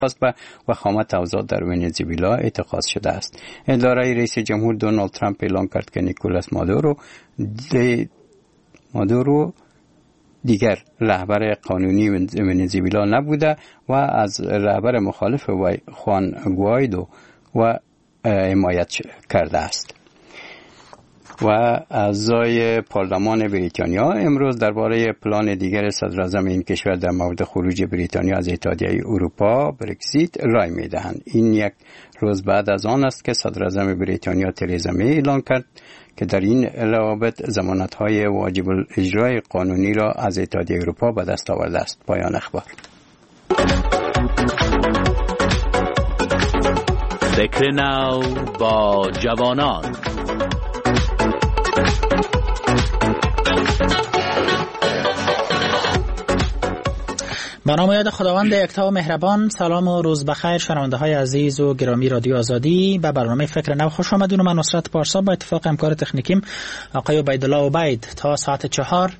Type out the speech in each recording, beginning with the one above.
به وخامت اوضاع در ونزوئلا اتخاذ شده است. اداره رئیس جمهور دونالد ترامپ اعلام کرد که نیکولاس مادورو دیگر رهبر قانونی ونزوئلا نبوده و از رهبر مخالف خوان گوایدو و حمایت کرده است. و اعضای پارلمان بریتانیا امروز درباره پلان دیگر صدراعظم این کشور در مورد خروج بریتانیا از اتحادیه اروپا برگزیت رای می‌دهند. این یک روز بعد از آن است که صدراعظم بریتانیا ترزا می اعلام کرد که در این روابط ضمانت‌های واجب الاجرای قانونی را از اتحادیه اروپا به دست آورده است. پایان اخبار. فکر نو با جوانان. به نام یاد خداوند یکتا و مهربان. سلام و روز بخیر شنونده های عزیز و گرامی رادیو آزادی. به برنامه فکر نو خوش آمدین و من نصرت پارسا با اتفاق همکار تکنیکیم آقای عبیدالله عبید تا ساعت 4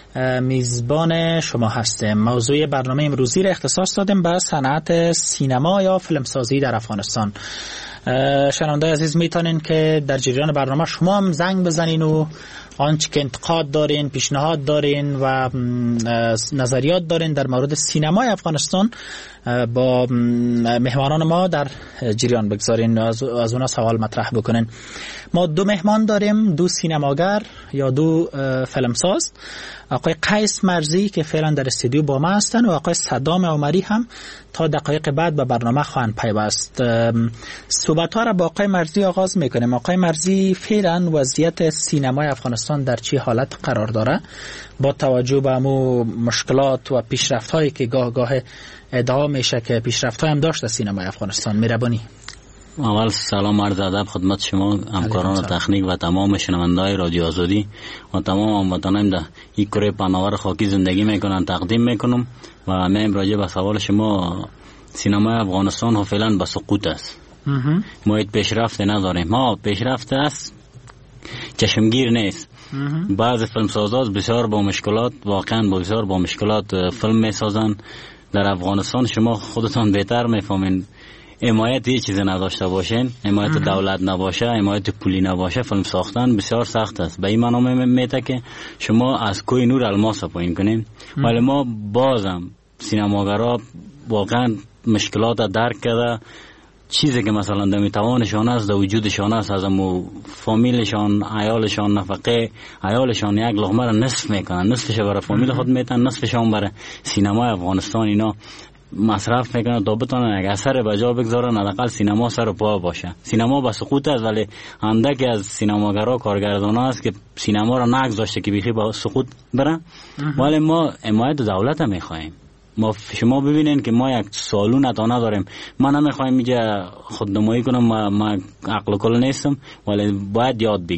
میزبان شما هستیم. موضوع برنامه امروزی را اختصاص دادیم به صنعت سینما یا فیلمسازی در افغانستان. شنونده عزیز میتونین که در جریان برنامه شما هم زنگ بزنین و آنچه که انتقاد دارین، پیشنهاد دارین و نظریات دارین در مورد سینمای افغانستان با مهمانان ما در جریان بگذارین، از اونا سوال مطرح بکنین. ما 2 مهمان داریم، 2 سینماگر یا 2 فیلمساز، آقای قیس مرزی که فعلا در استودیو با ما هستن و آقای صدام عمری هم تا دقایق بعد به برنامه خواهند پیوست. صحبت‌ها را با آقای مرزی آغاز میکنیم. آقای مرزی، فعلا وضعیت سینمای افغانستان در چه حالت قرار داره با توجه به امو مشکلات و پیشرفت‌هایی که گاه ادعا میشه که پیشرفت‌ها هم داشته سینمای افغانستان؟ مهربانی. اول سلام عرض ادب خدمت شما همکاران تکنیک و تمام شنونده‌های رادیو آزادی و تمام هموطنان در این کره پهناور خاکی زندگی میکنن تقدیم میکنم و من راجع به سوال شما، سینمای افغانستان فعلا به سقوط است. ما هیچ پیشرفت نداریم. ما پیشرفت است چشمگیر نیست. بعض فیلمسازان بسیار با مشکلات، واقعا بسیار با مشکلات فیلم میسازن. در افغانستان شما خودتان بهتر میفهمین، حمایت یه چیز نداشته باشین، حمایت دولت نباشه، حمایت پولی نباشه، فیلم ساختن بسیار سخت است. به این معنی میته که شما از کوه نور الماس پایین کنین. ولی ما بازم سینماگرا واقعا مشکلات درک کرده، چیزی که مثلا در میتوانشان است، در وجودشان است، از امو فامیلشان، عیالشان، نفقه عیالشان یک لقمه را نصف میکنن، نصفش برای فامیل خود میتن، نصفشان برای سینمای افغانستان اینا مصرف میکنن تا بتونن یک اثر به جا بگذارن، حداقل سینما سر و پا باشه. سینما به سقوط است، ولی اندکی از سینماگرا کارگردانا است که سینما را نگذاشته که بیخی با سقوط بره. ولی ما حمایت دولت میخوایم. شما ببینین که ما یک سالون تا نداریم. ما نمیخوایم اینجا خودنمایی کنم، ما عقل کل نیستم، ولی باید یاد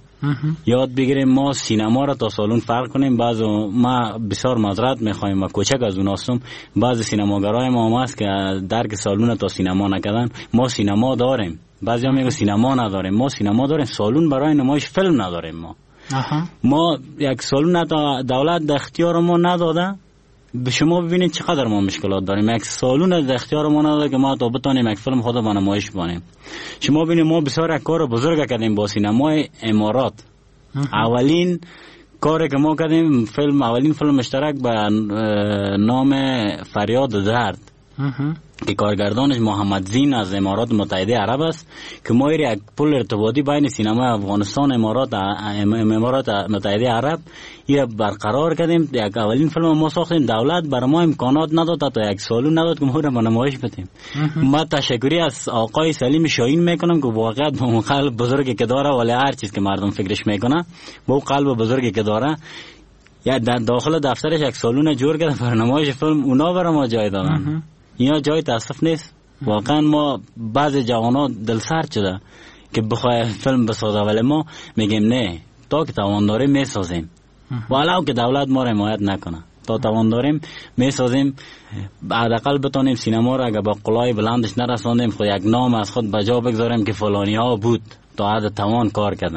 بگیریم. ما سینما را تا سالون فرق کنیم. ما بسیار معذرت میخوایم و کوچک از اون هستم. بعض سینماگرای ما هست که درک سالون تا سینما نکردن. ما سینما داریم، بعضی هم میگن سینما نداریم. ما سینما داریم، سالون برای نمایش فیلم نداریم. ما یک سالون تا دولت در اختیار ما نداده. به شما ببینید چقدر ما مشکلات داریم. یک سالون در اختیار ما نداده که ما تا بتونیم یک فیلم خود به نمایش بانیم. شما ببینید ما بسیار یک کار بزرگ کردیم با سینمای امارات. اولین کاری که ما کردیم اولین فیلم مشترک به نام فریاد درد که کارگردانش محمد زین از امارات متحده عرب است، که ما یک پل ارتباطی بین سینمای افغانستان امارات متحده عرب یا برقرار کردیم. یک اولین فیلم ما ساختیم. دولت بر ما امکانات نداد، تا یک سالو نداد که ما را به نمایش بدیم. ما تشکری از آقای سلیم شاهین میکنم که واقعا با قلب بزرگی که داره، ولی هر چیز که مردم فکرش میکنه با قلب بزرگی که داره، یا در داخل دفترش یک سالون جور کرده برای نمایش فیلم، اونا برای ما جای دادن. اینا جای تاسف نیست. واقعا ما بعض جوانا دل سرد شده که بخواه فیلم بسازه، ولی ما میگیم نه، تا که توان داریم میسازیم، ولو که دولت ما را حمایت نکنه. تا توان داریم میسازیم، حداقل بتونیم سینما را اگه با قلای بلندش نرساندیم، خود یک نام از خود بجا بگذاریم که فلانی ها بود تا حد توان کار کردن.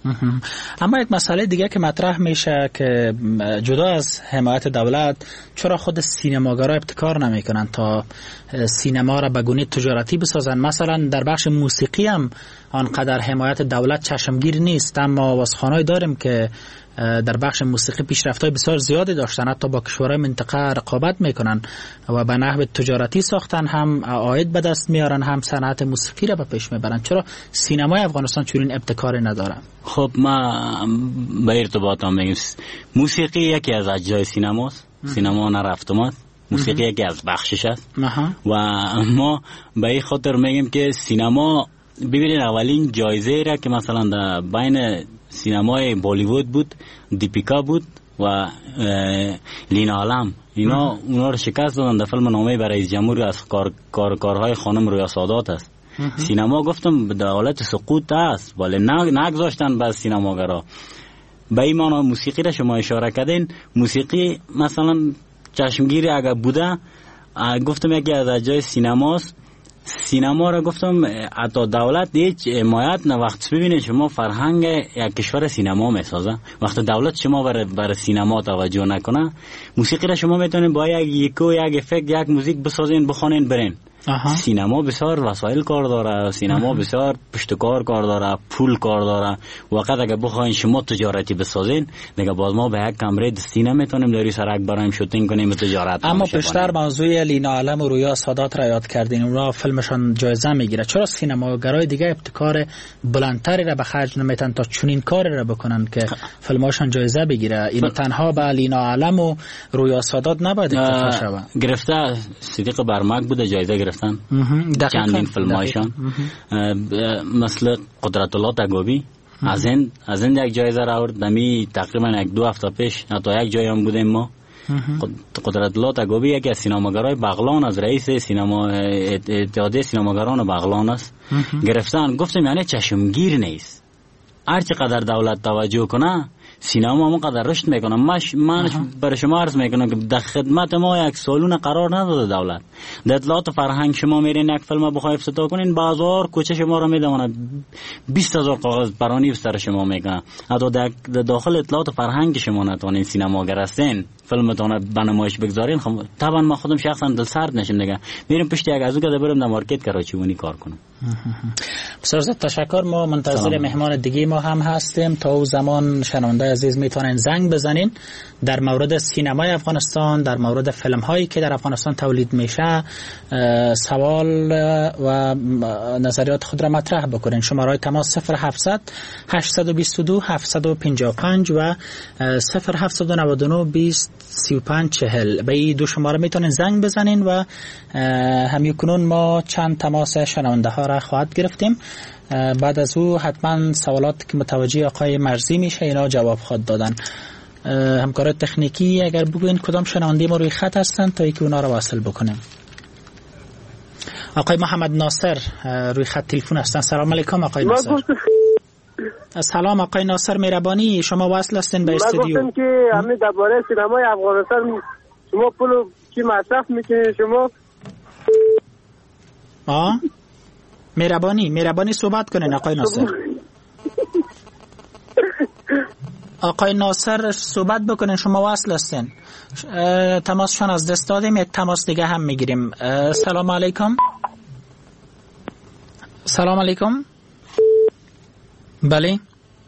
اما یک مسئله دیگه که مطرح میشه که جدا از حمایت دولت، چرا خود سینماگرها ابتکار نمیکنن تا سینما را به گونه تجارتی بسازن؟ مثلا در بخش موسیقی هم آنقدر حمایت دولت چشمگیر نیست، اما آوازخوانایی داریم که در بخش موسیقی پیشرفت‌های بسیار زیادی داشتن، حتی با کشورهای منطقه رقابت میکنن و به نحو تجارتی ساختن، هم عاید به دست میارن، هم صنعت موسیقی را به پیش میبرن. چرا سینمای افغانستان چنین ابتکاری نداره؟ خب ما به ارتباط هم میگیم موسیقی یکی از اجزای سینماست. سینما نرفت اومد، موسیقی یکی از بخشش است و ما به این خاطر میگیم که سینما، ببینید اولین جایزه را که مثلا در بین سینمای بالیوود بود، دیپیکا بود و لینا عالم، اونا رو شکست دادن در فیلم نامه برای رئیس جمهور از کارهای خانم رویا سادات است. سینما گفتم در حالت سقوط است، ولی نگذاشتن به سینماگرا. به این معنی موسیقی را شما اشاره کردین، موسیقی مثلا چشمگیری اگر بوده، گفتم یکی از جای سینماست. سینما را گفتم حتی دولت هیچ حمایت نه. وقت ببینید شما فرهنگ یک کشور سینما میسازه، وقت دولت شما برای سینما توجه نکنه، موسیقی را شما میتونید با یک افکت یک موزیک بسازین، بخونین، برین. سینما بسیار وسایل کار داره، سینما بسیار پشتکار کار داره، پول کار داره. وقت اگه بخواین شما تجارتی بسازین، دیگه باز ما به یک کمره دستی نمیتونیم داری سرک برایم شوتینگ کنیم و تجارت. اما پیشتر موضوع لینا عالم و رویا سادات را یاد کردین، اونها فیلمشان جایزه میگیره. چرا سینماگرای دیگه ابتکار بلندتری را به خرج نمیتن تا چنین کاری را بکنن که فیلماشان جایزه بگیره؟ این تنها به لینا عالم و رویا سادات نباید اکتفا شود. گرفته صدیق برمک بوده جایزه گرفتن چندین فیلمایشان، مثل قدرت الله تگابی از این یک جایزه را آورد. دمی تقریبا 1-2 هفته پیش حتی یک جای هم بودیم ما. قدرت الله تگابی یکی از سینماگرای بغلان، از رئیس سینما اتحادیه سینماگران بغلان است. گرفتن. گفتم یعنی چشمگیر نیست، هر چقدر دولت توجه کنه سینما ما قدر رشد میکنه. من برای شما عرض میکنم که در خدمت ما یک سالون قرار نداده دولت. در اطلاعات فرهنگ شما میرین یک فیلم بخوای افتتاح کنین، بازار کوچه شما رو میدونه 20,000 کاغذ برانی سر شما میکنه. حتی در داخل اطلاعات فرهنگ شما نتونین سینماگر هستین فیلمتون به نمایش بگذارین. خب طبعا ما خودم شخصا دل سرد نشم دیگه، میرم پشت یک از اون که برم در مارکت کراچیونی کار کنم. بسیار تشکر. ما منتظر مهمان دیگه ما هم هستیم. تا اون زمان شنونده عزیز میتونن زنگ بزنین در مورد سینمای افغانستان، در مورد فیلم هایی که در افغانستان تولید میشه سوال و نظریات خود را مطرح بکنین. شماره تماس 0700 822 755 و 0799 20 35 40. به این دو شماره میتونین زنگ بزنین و همیکنون ما چند تماس شنونده ها را خواهد گرفتیم. بعد از او حتما سوالات که متوجه آقای مرزی میشه اینا جواب خواهد دادن. همکار تکنیکی اگر بگوین کدام شنونده ما روی خط هستن تا اینکه اونا را واصل بکنیم. آقای محمد ناصر روی خط تلفن هستن. سلام علیکم آقای ناصر. سلام آقای ناصر مهربانی، شما واصل هستین به استودیو. من گفتم که همین درباره سینمای افغانستان شما پولو کی مصرف میکنید شما؟ مهربانی صحبت کنین آقای ناصر. آقای ناصر صحبت بکنین، شما واصل هستین. تماسشان از دست دادیم، یک تماس دیگه هم میگیریم. سلام علیکم. سلام علیکم. بله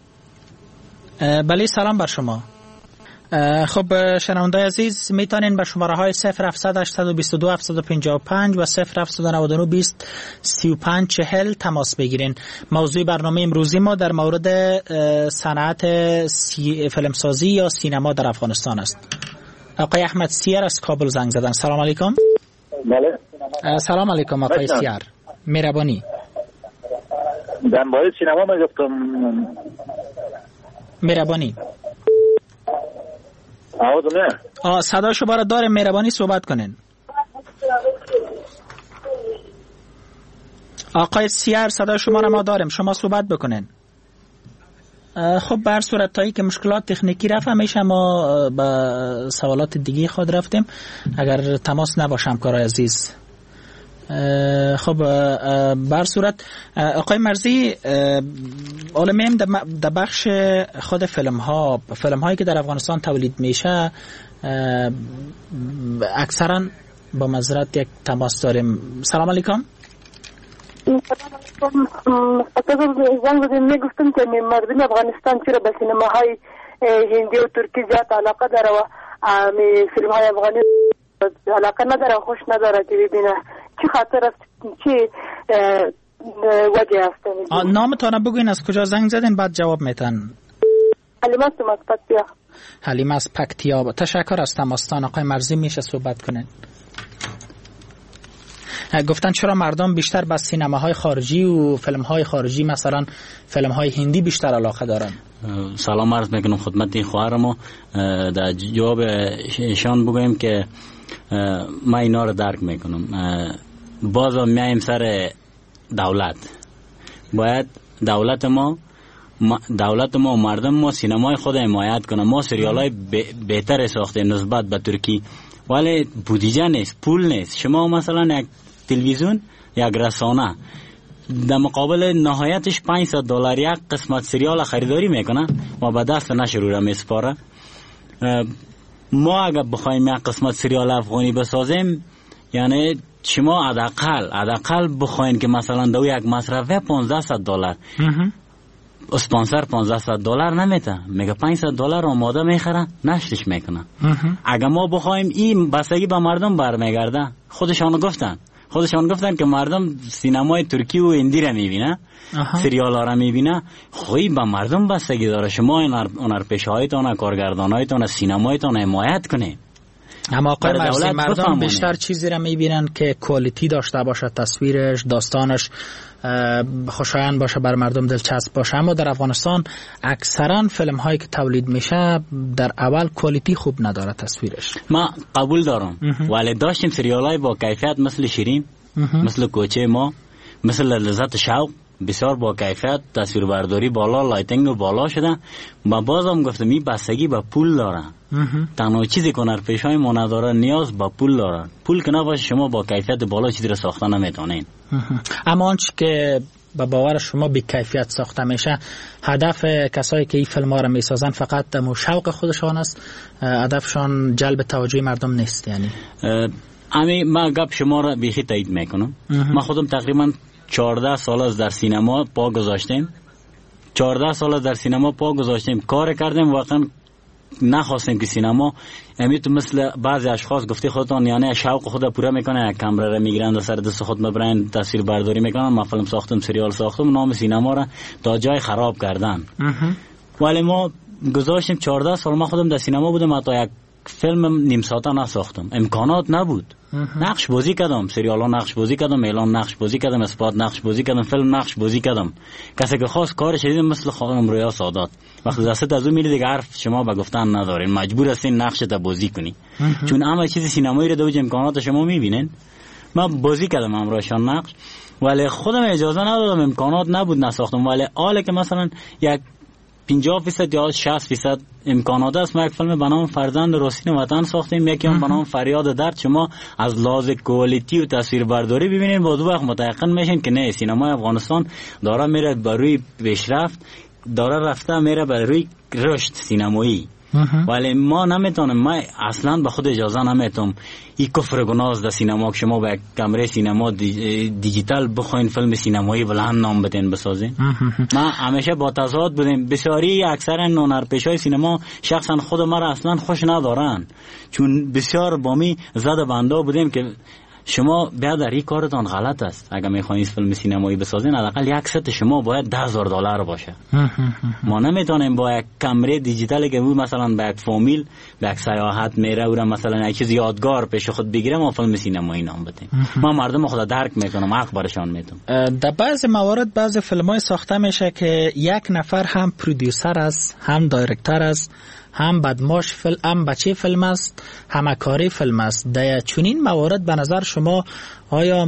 سلام بر شما. خب شنونده عزیز میتونین به شماره های 0700 822 755 و 0799 20 35 40 تماس بگیرین. موضوع برنامه امروزی ما در مورد صنعت فیلمسازی یا سینما در افغانستان است. آقای احمد سیر از کابل زنگ زدن. سلام علیکم. بله سلام علیکم آقای سیر مهربانی. در مورد سینما میگفتم. مهربانی صدا شما را داریم، مهربانی صحبت کنین. آقای سیر صدا شما را ما داریم، شما صحبت بکنین. خب بر صورت هایی که مشکلات تکنیکی رفت همیشه ما با سوالات دیگه خود رفتیم. اگر تماس نباشم کار عزیز خب بر صورت آقای مرزی حالا میم در بخش خود فیلم هایی که در افغانستان تولید میشه اکثرا با معذرت یک تماس داریم. سلام علیکم. زنگ بودیم میگفتم که مردم افغانستان چرا به سینماهای هندی و ترکی زیاد علاقه داره و فیلم های افغانی علاقه نداره و خوش نداره که ببینه. چی خاطر است؟ چی وجه است؟ نامتان بگوین، از کجا زنگ زدین بعد جواب میتن. حلیمه است از پکتیا. حلیمه از پکتیا. تشکر از تماستان. آقای مرزی میشه صحبت کنین. گفتن چرا مردم بیشتر به سینماهای خارجی و فیلم‌های خارجی مثلا فیلم‌های هندی بیشتر علاقه دارن؟ سلام عرض میکنم خدمت خواهرم. در جواب ایشان بگویم که ما اینا رو درک میکنم. باز میایم سر دولت. باید دولت ما مردم ما سینمای خود حمایت کنه. ما سریالای بهتر ساخته نسبت به ترکی، ولی بودجه نیست، پول نیست. شما مثلا یک تلویزیون یک رسانه در مقابل نهایتش $500 یک قسمت سریال خریداری میکنه و به دست نشر را میسپاره. ما اگر بخوایم یک قسمت سریال افغانی بسازیم، یعنی شما حداقل بخواین که مثلا دو یک مصرفه $1500 اسپانسر $1500 نمیته، میگه $500 آماده میخره نشرش میکنه. اگر ما بخوایم این بستگی به مردم برمیگرده. خودشان گفتن که مردم سینمای ترکی و هندی را میبینه، سریال ها را میبینه. خوی به مردم بستگی داره شما هنرپیشه‌هایتان، کارگردانایتان، سینمایتان حمایت کنید. اما آقای مرزی، مردم بیشتر چیزی را میبینن که کوالیتی داشته باشه، تصویرش، داستانش خوشایند باشه، بر مردم دلچسب باشه. اما در افغانستان اکثرا فیلم هایی که تولید میشه در اول کوالیتی خوب نداره تصویرش. ما قبول دارم، ولی داشتیم سریال های با کیفیت مثل شیرین، مثل کوچه ما، مثل لذت شوق، بسیار با کیفیت، تصویربرداری بالا، لایتینگ بالا شده. ما بازم گفتم این بستگی به پول داره. تنها چیزی که هنرپیشه‌های ما نداره نیاز به پول داره. پول که نباشه شما با کیفیت بالا چیزی را ساخته نمیتونین. اما آنچه که به باور شما بی کیفیت ساخته میشه، هدف کسایی که این فیلم ها را میسازن فقط شوق خودشان است، هدفشان جلب توجه مردم نیست. یعنی ما گپ شما را بیخی تایید میکنم. ما خودم تقریبا 14 سال از در سینما پا گذاشتیم. 14 سال از در سینما پا گذاشتیم، کار کردیم، واقعا نخواستیم که سینما امیتو مثل بعضی اشخاص گفته خودتان، یعنی شوق خود پورا میکنه، یک کامera را میگیرند و سر دست خود میبرند تصویر برداری میکنن. ما فیلم ساختم، سریال ساختم، نام سینما را تا جای خراب کردن. ولی ما گذاشتیم 14 سال. ما خودم در سینما بودم، حتی یک فیلم نیم ساعته نساختم، امکانات نبود. نقش بازی کردم، سریال ها نقش بازی کردم، اعلان نقش بازی کردم، اسپات نقش بازی کردم، فیلم نقش بازی کردم. کسی که خواست کارش دیدم مثل خانم رویا سادات، وقتی دست از اون میره دیگه حرف شما به گفتن ندارین، مجبور هستین نقش تا بازی کنی. چون همه چیز سینمایی رو دوج امکانات شما میبینین. من بازی کردم امروشان نقش، ولی خودم اجازه ندادم، امکانات نبود نساختم. ولی حالا که مثلا یک 50% یا 60% امکانات است، ما یک فیلم به نام فرزند راستین وطن ساختیم، یکی هم به نام فریاد درد. شما از لحاظ کوالیتی و تصویربرداری ببینید، با دو وقت متيقن میشین که نه، سینمای افغانستان داره میره بر روی پیشرفت، داره رفته میره بر روی رشد سینمایی. ولی ما نمیتونم، ما اصلا به خود اجازه نمیتونم این کفر گناه در سینما که شما به کامره سینما دیجیتال بخواین فیلم سینمایی بلند نام بدین بسازین. ما همیشه با تضاد بودیم. بسیاری اکثر هنرپیشه‌های سینما شخصا خود ما را اصلا خوش ندارن، چون بسیار با می زده بنده بودیم که شما بیادر این کارتان غلط است. اگر میخواین فیلم سینمایی بسازین حداقل یک ست شما باید $10,000 باشه. ما نمیتونیم با یک کامره دیجیتالی که مثلا با یک فامیل با یک سیاحت میره و مثلا یک چیز یادگار پیش خود بگیرم و فیلم سینمایی نام بدیم. ما مردم خود درک میکنم، حق برشان میتونم. در بعض موارد بعض فیلمای ساخته میشه که یک نفر هم پرودیوسر است، هم دایرکتور است، هم بدماش فیلم، هم بچه فیلم است، هم کاری فیلم است. در چنین موارد به نظر شما آیا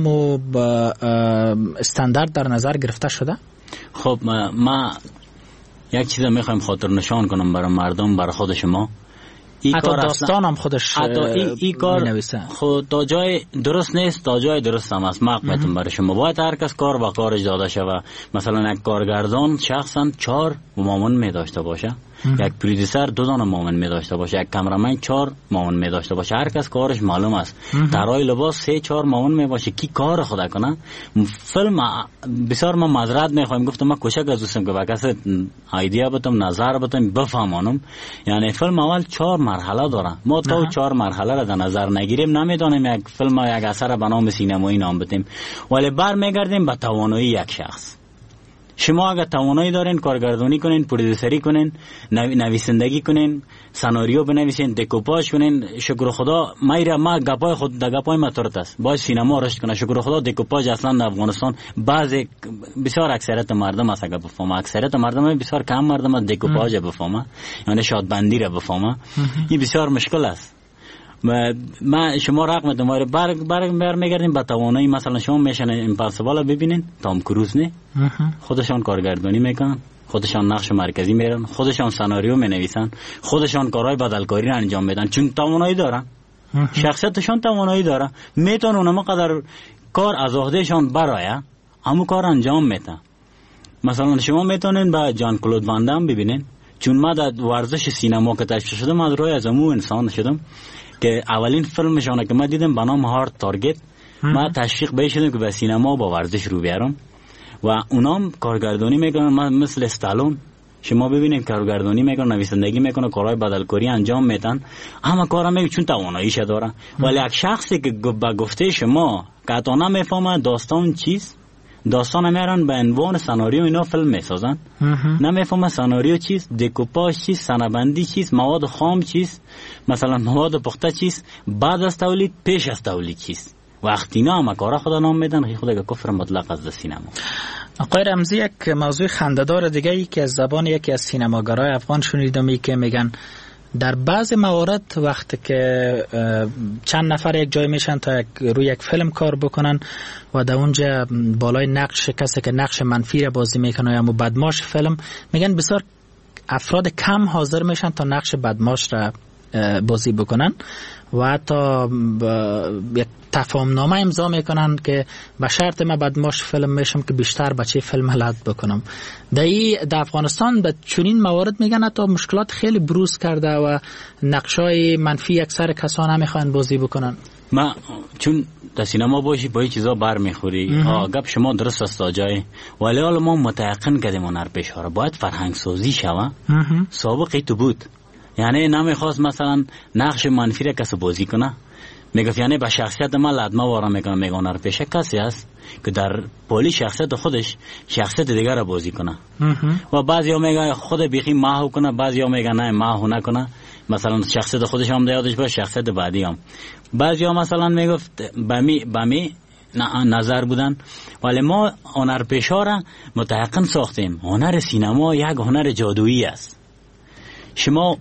استاندارد در نظر گرفته شده؟ خب ما یک چیز میخوایم خاطر نشان کنم برای مردم، برای خود شما. حتی داستان هم خودش این کار خود تا جای درست نیست تا جای درست هم است. مقبتون برای شما باید هر کس کار با کارش داده شود. مثلا یک کارگردان شخصا 4 معاون می داشته باشه، یک پرودوسر 2 دانه معاون می داشته باشه، یک کامرمن 4 معاون می داشته باشه. هر کس کارش معلوم است. طراح لباس 3-4 معاون می باشه کی کار خدا کنه. فیلم بسیار ما معذرت میخوایم، گفتم ما کوشش گذاشتم که با کسی ایده بدم، نظر بدم، بفهمانم. یعنی فیلم اول 4 مرحله داره. ما تا 4 مرحله را در نظر نگیریم نمیدونیم یک فیلم یک اثر به نام سینمایی نام بدیم، ولی برمیگردیم به توانایی یک شخص. شما اگر توانایی دارین کارگردانی کنین، پرودوسری کنین، نویسندگی کنین، سناریو بنویسین، دکوپاژ کنین، شکر خدا ما گپای خود دگپای ما ترت است. باید سینما رشد کنه. شکر خدا دکوپاژ اصلا در افغانستان بعضی بسیار اکثریت مردم است اگر بفهمه، اکثریت مردم بسیار کم مردم است دکوپاژ بفهمه، یعنی شادبندی را بفهمه. این بسیار مشکل است. ما شما رقم دماره برمیگردیم به توانایی. مثلا شما میشن امپاسیبل ببینین، تام کروز نه خودشان کارگردانی میکنن، خودشان نقش مرکزی میرن، خودشان سناریو مینویسن، خودشان کارهای بدلکاری را انجام میدن چون توانایی دارن، شخصیتشان توانایی داره، میتونن اونم قدر کار از عهدهشان برای همون کار انجام میدن. مثلا شما میتونین با جان کلود وان دام ببینین، چون ما در ورزش سینما که تشکیل شدم از روی از امو انسان شدم که اولین فیلمشانه که من دیدم به نام هارد تارگت، ما تشویق به شدم که به سینما با ورزش رو بیارم و اونام کارگردانی میکنن. من مثل استالون شما ببینید کارگردانی میکنن، نویسندگی میکنن، کارهای بدلکاری انجام میدن، اما کارا میگه چون تواناییش داره. ولی یک شخصی که با گفته شما که تا نمیفهمه داستان چیست، داستان میارن به عنوان سناریو اینا فیلم میسازن، نمیفهمه سناریو چیست، دکوپاژ چیست، سنابندی چیست، مواد خام چیست، مثلا مواد پخته چیست، بعد از تولید، پیش از تولید چیست. وقتی اینا هم کارا خدا نام میدن خود یک کفر مطلق از سینما. آقای رمزی، یک موضوع خنده‌دار دیگه ای که از زبان یکی از سینماگرای افغان شنیدم که میگن در بعض موارد وقتی که چند نفر یک جای میشن تا روی یک فیلم کار بکنن و در اونجا بالای نقش کسی که نقش منفی را بازی میکنه یا بدماش فیلم، میگن بسیار افراد کم حاضر میشن تا نقش بدماش را بازی بکنن و حتی یک تفاهمنامه امضا میکنن که به شرط من بدماش فیلم میشم که بیشتر بچه فیلم حلت بکنم. در افغانستان به چنین موارد میگن حتی مشکلات خیلی بروز کرده و نقشای منفی اکثر کسان نمیخوان بازی بکنن. ما چون در سینما باشی با این چیزا بر میخوری، گپ شما درست است تا جای، ولی حالا ما متعقن کردیم هنر پیشا باید فرهنگ سازی شوه. سابقی تو بود، یعنی نمیخواست مثلا نقش منفی را کسی بازی کنه، میگفت یعنی به شخصیت من لدمه وارا میکنه، میگه هنر پیشه کسی است که در پولی شخصیت خودش شخصیت دیگر را بازی کنه و بعضی ها میگه خود بیخی محو کنه، بعضی ها میگه نه محو نکنه، مثلا شخصیت خودش هم یادش باشه، شخصیت بعدی هم. بعضی ها مثلا میگفت بمی نظر بودن، ولی ما هنر پیشه را متحقن ساختیم. هنر سینما یک هنر جادویی است. شما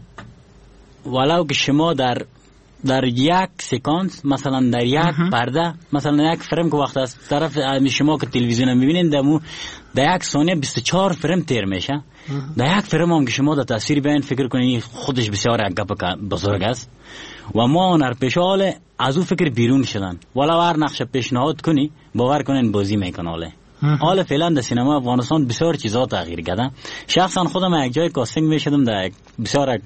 ولو که شما در یک سکانس، مثلا در یک پرده، مثلا یک فریم که وقت از طرف شما که تلویزیون میبینین در یک ثانیه 24 فریم تیر میشه. در یک فریم هم که شما در تصویر بیان فکر کنین خودش بسیار یک گپ بزرگ است و ما هنر پیشه حال از او فکر بیرون شدن. ولو هر نقش پیشنهاد کنی باور کنین بازی میکنه. حالا فعلا در سینما افغانستان بسیار چیزا تغییر کرده. شخصا خودم یک جای کاستینگ میشدم در بسیار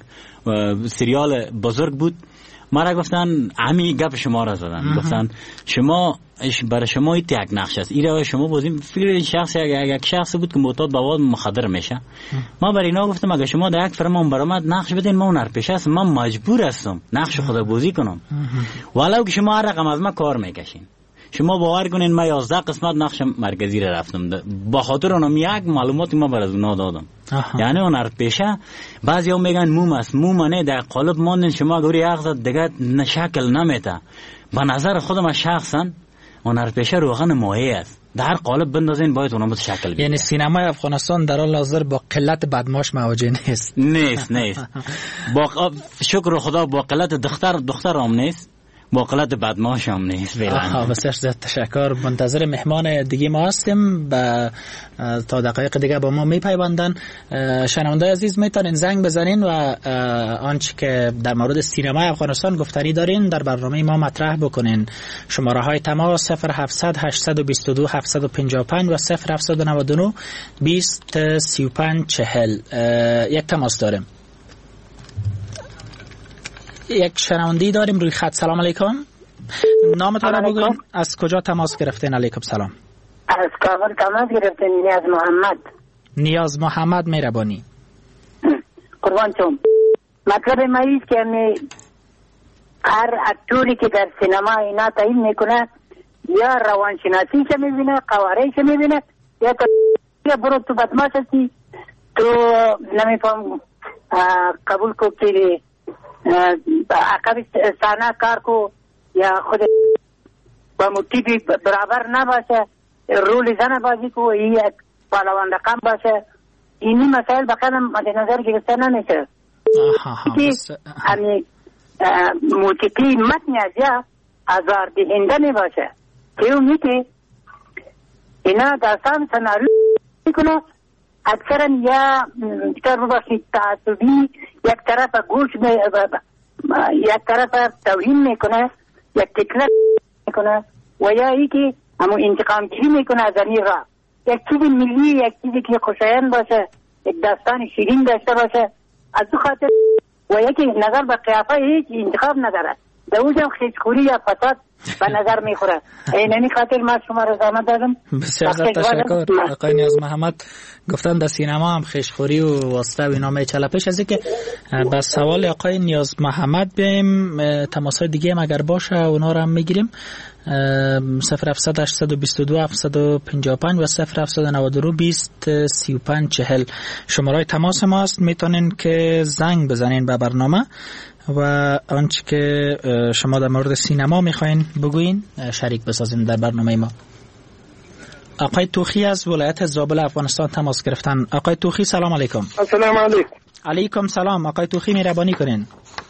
سریال بزرگ بود، ما را گفتن همین گپ شما را زدن، گفتن شما برای شما یک نقش است، ایره شما بازی فکر شخص یک شخص بود که معتاد به مواد مخدر میشه. ما برای اینا گفتم اگه شما در یک فرمان برام نقش بدین ما هنر پیشه است، من مجبور هستم نقش خود بازی کنم ولو که شما هر رقم از ما کار میکشین. شما باور کنین ما 11 قسمت نقش مرکزی را رفتم با خاطر اونم یک معلوماتی ما بر از اونا دادم. یعنی هنر پیشه بعضیا میگن موم است، موم نه، در قالب ماندن شما گوری اغزا دیگه شکل نمیته. به نظر خودم شخصا هنر پیشه روغن مایع است، در قالب بندازین باید اونم شکل بده. یعنی سینمای افغانستان در حال حاضر با قلت بدماش مواجه نیست. با شکر خدا با قلت دختر هم نیست، باقلت بدماش هم نیست فعلا. بسیار زیاد تشکر. منتظر مهمان دیگه ما هستیم تا دقایق دیگه با ما میپیوندن. شنونده عزیز میتونین زنگ بزنین و آنچه که در مورد سینمای افغانستان گفتنی دارین در برنامه ما مطرح بکنین. شماره های تماس 0700 822 755 و 0799 20 35 40. یک تماس داریم. یک شنوندی داریم روی خط. سلام علیکم. نامتون رو بگوین. از کجا تماس گرفتین؟ علیکم سلام. از کابل تماس گرفتین. نیاز محمد. نیاز محمد مهربانی. قربان شم. مطلب ما ایست که هر اکتوری که در سینما اینا تعیین میکنه یا روانشناسیش میبینه، قوارهش میبینه، یا برو تو بدماش هستی تو نمیفهم قبول کو که عقب سانه کار کو یا خود با موتیبی برابر نباشه، رول زن بازی کو، یک پالوان رقم باشه. اینی مسائل بخیرم مد نظر گرفته نمیشه که همی موسیقی متن از یا ازار دهنده نباشه که اون میگه اینا داستان سناریو میکنه اکثرا یا بیتر بباشید تعصبی یک طرف گوش یک طرف توهین میکنه، یک تکرار میکنه و یا ای که همون انتقام گیری میکنه از این راه. یک چیز ملی، یک چیزی که خوشایند باشه، یک داستان شیرین داشته باشه. از تو خاطر و یکی نظر به قیافه هیچ انتخاب نداره، در اوجم خیشخوری یا فساد به نظر میخوره. اینمی خاطر ما شما رو زحمت دادم. بسیار زیاد تشکر. آقای نیاز محمد گفتن در سینما هم خیشخوری و واسطه و اینا میچله. پیش از اینکه به سوال آقای نیاز محمد بیایم، تماس‌های دیگه هم اگر باشه اونا رو هم میگیریم. 0700 822 755 و 0799 20 35 40 شماره تماس ما است. میتونین که زنگ بزنین به برنامه و آنچه که شما در مورد سینما میخواین بگوین شریک بسازین در برنامه ما. آقای توخی از ولایت زابل افغانستان تماس گرفتن. آقای توخی سلام علیکم. السلام علیکم. علیکم سلام. آقای توخی مهربانی کنین.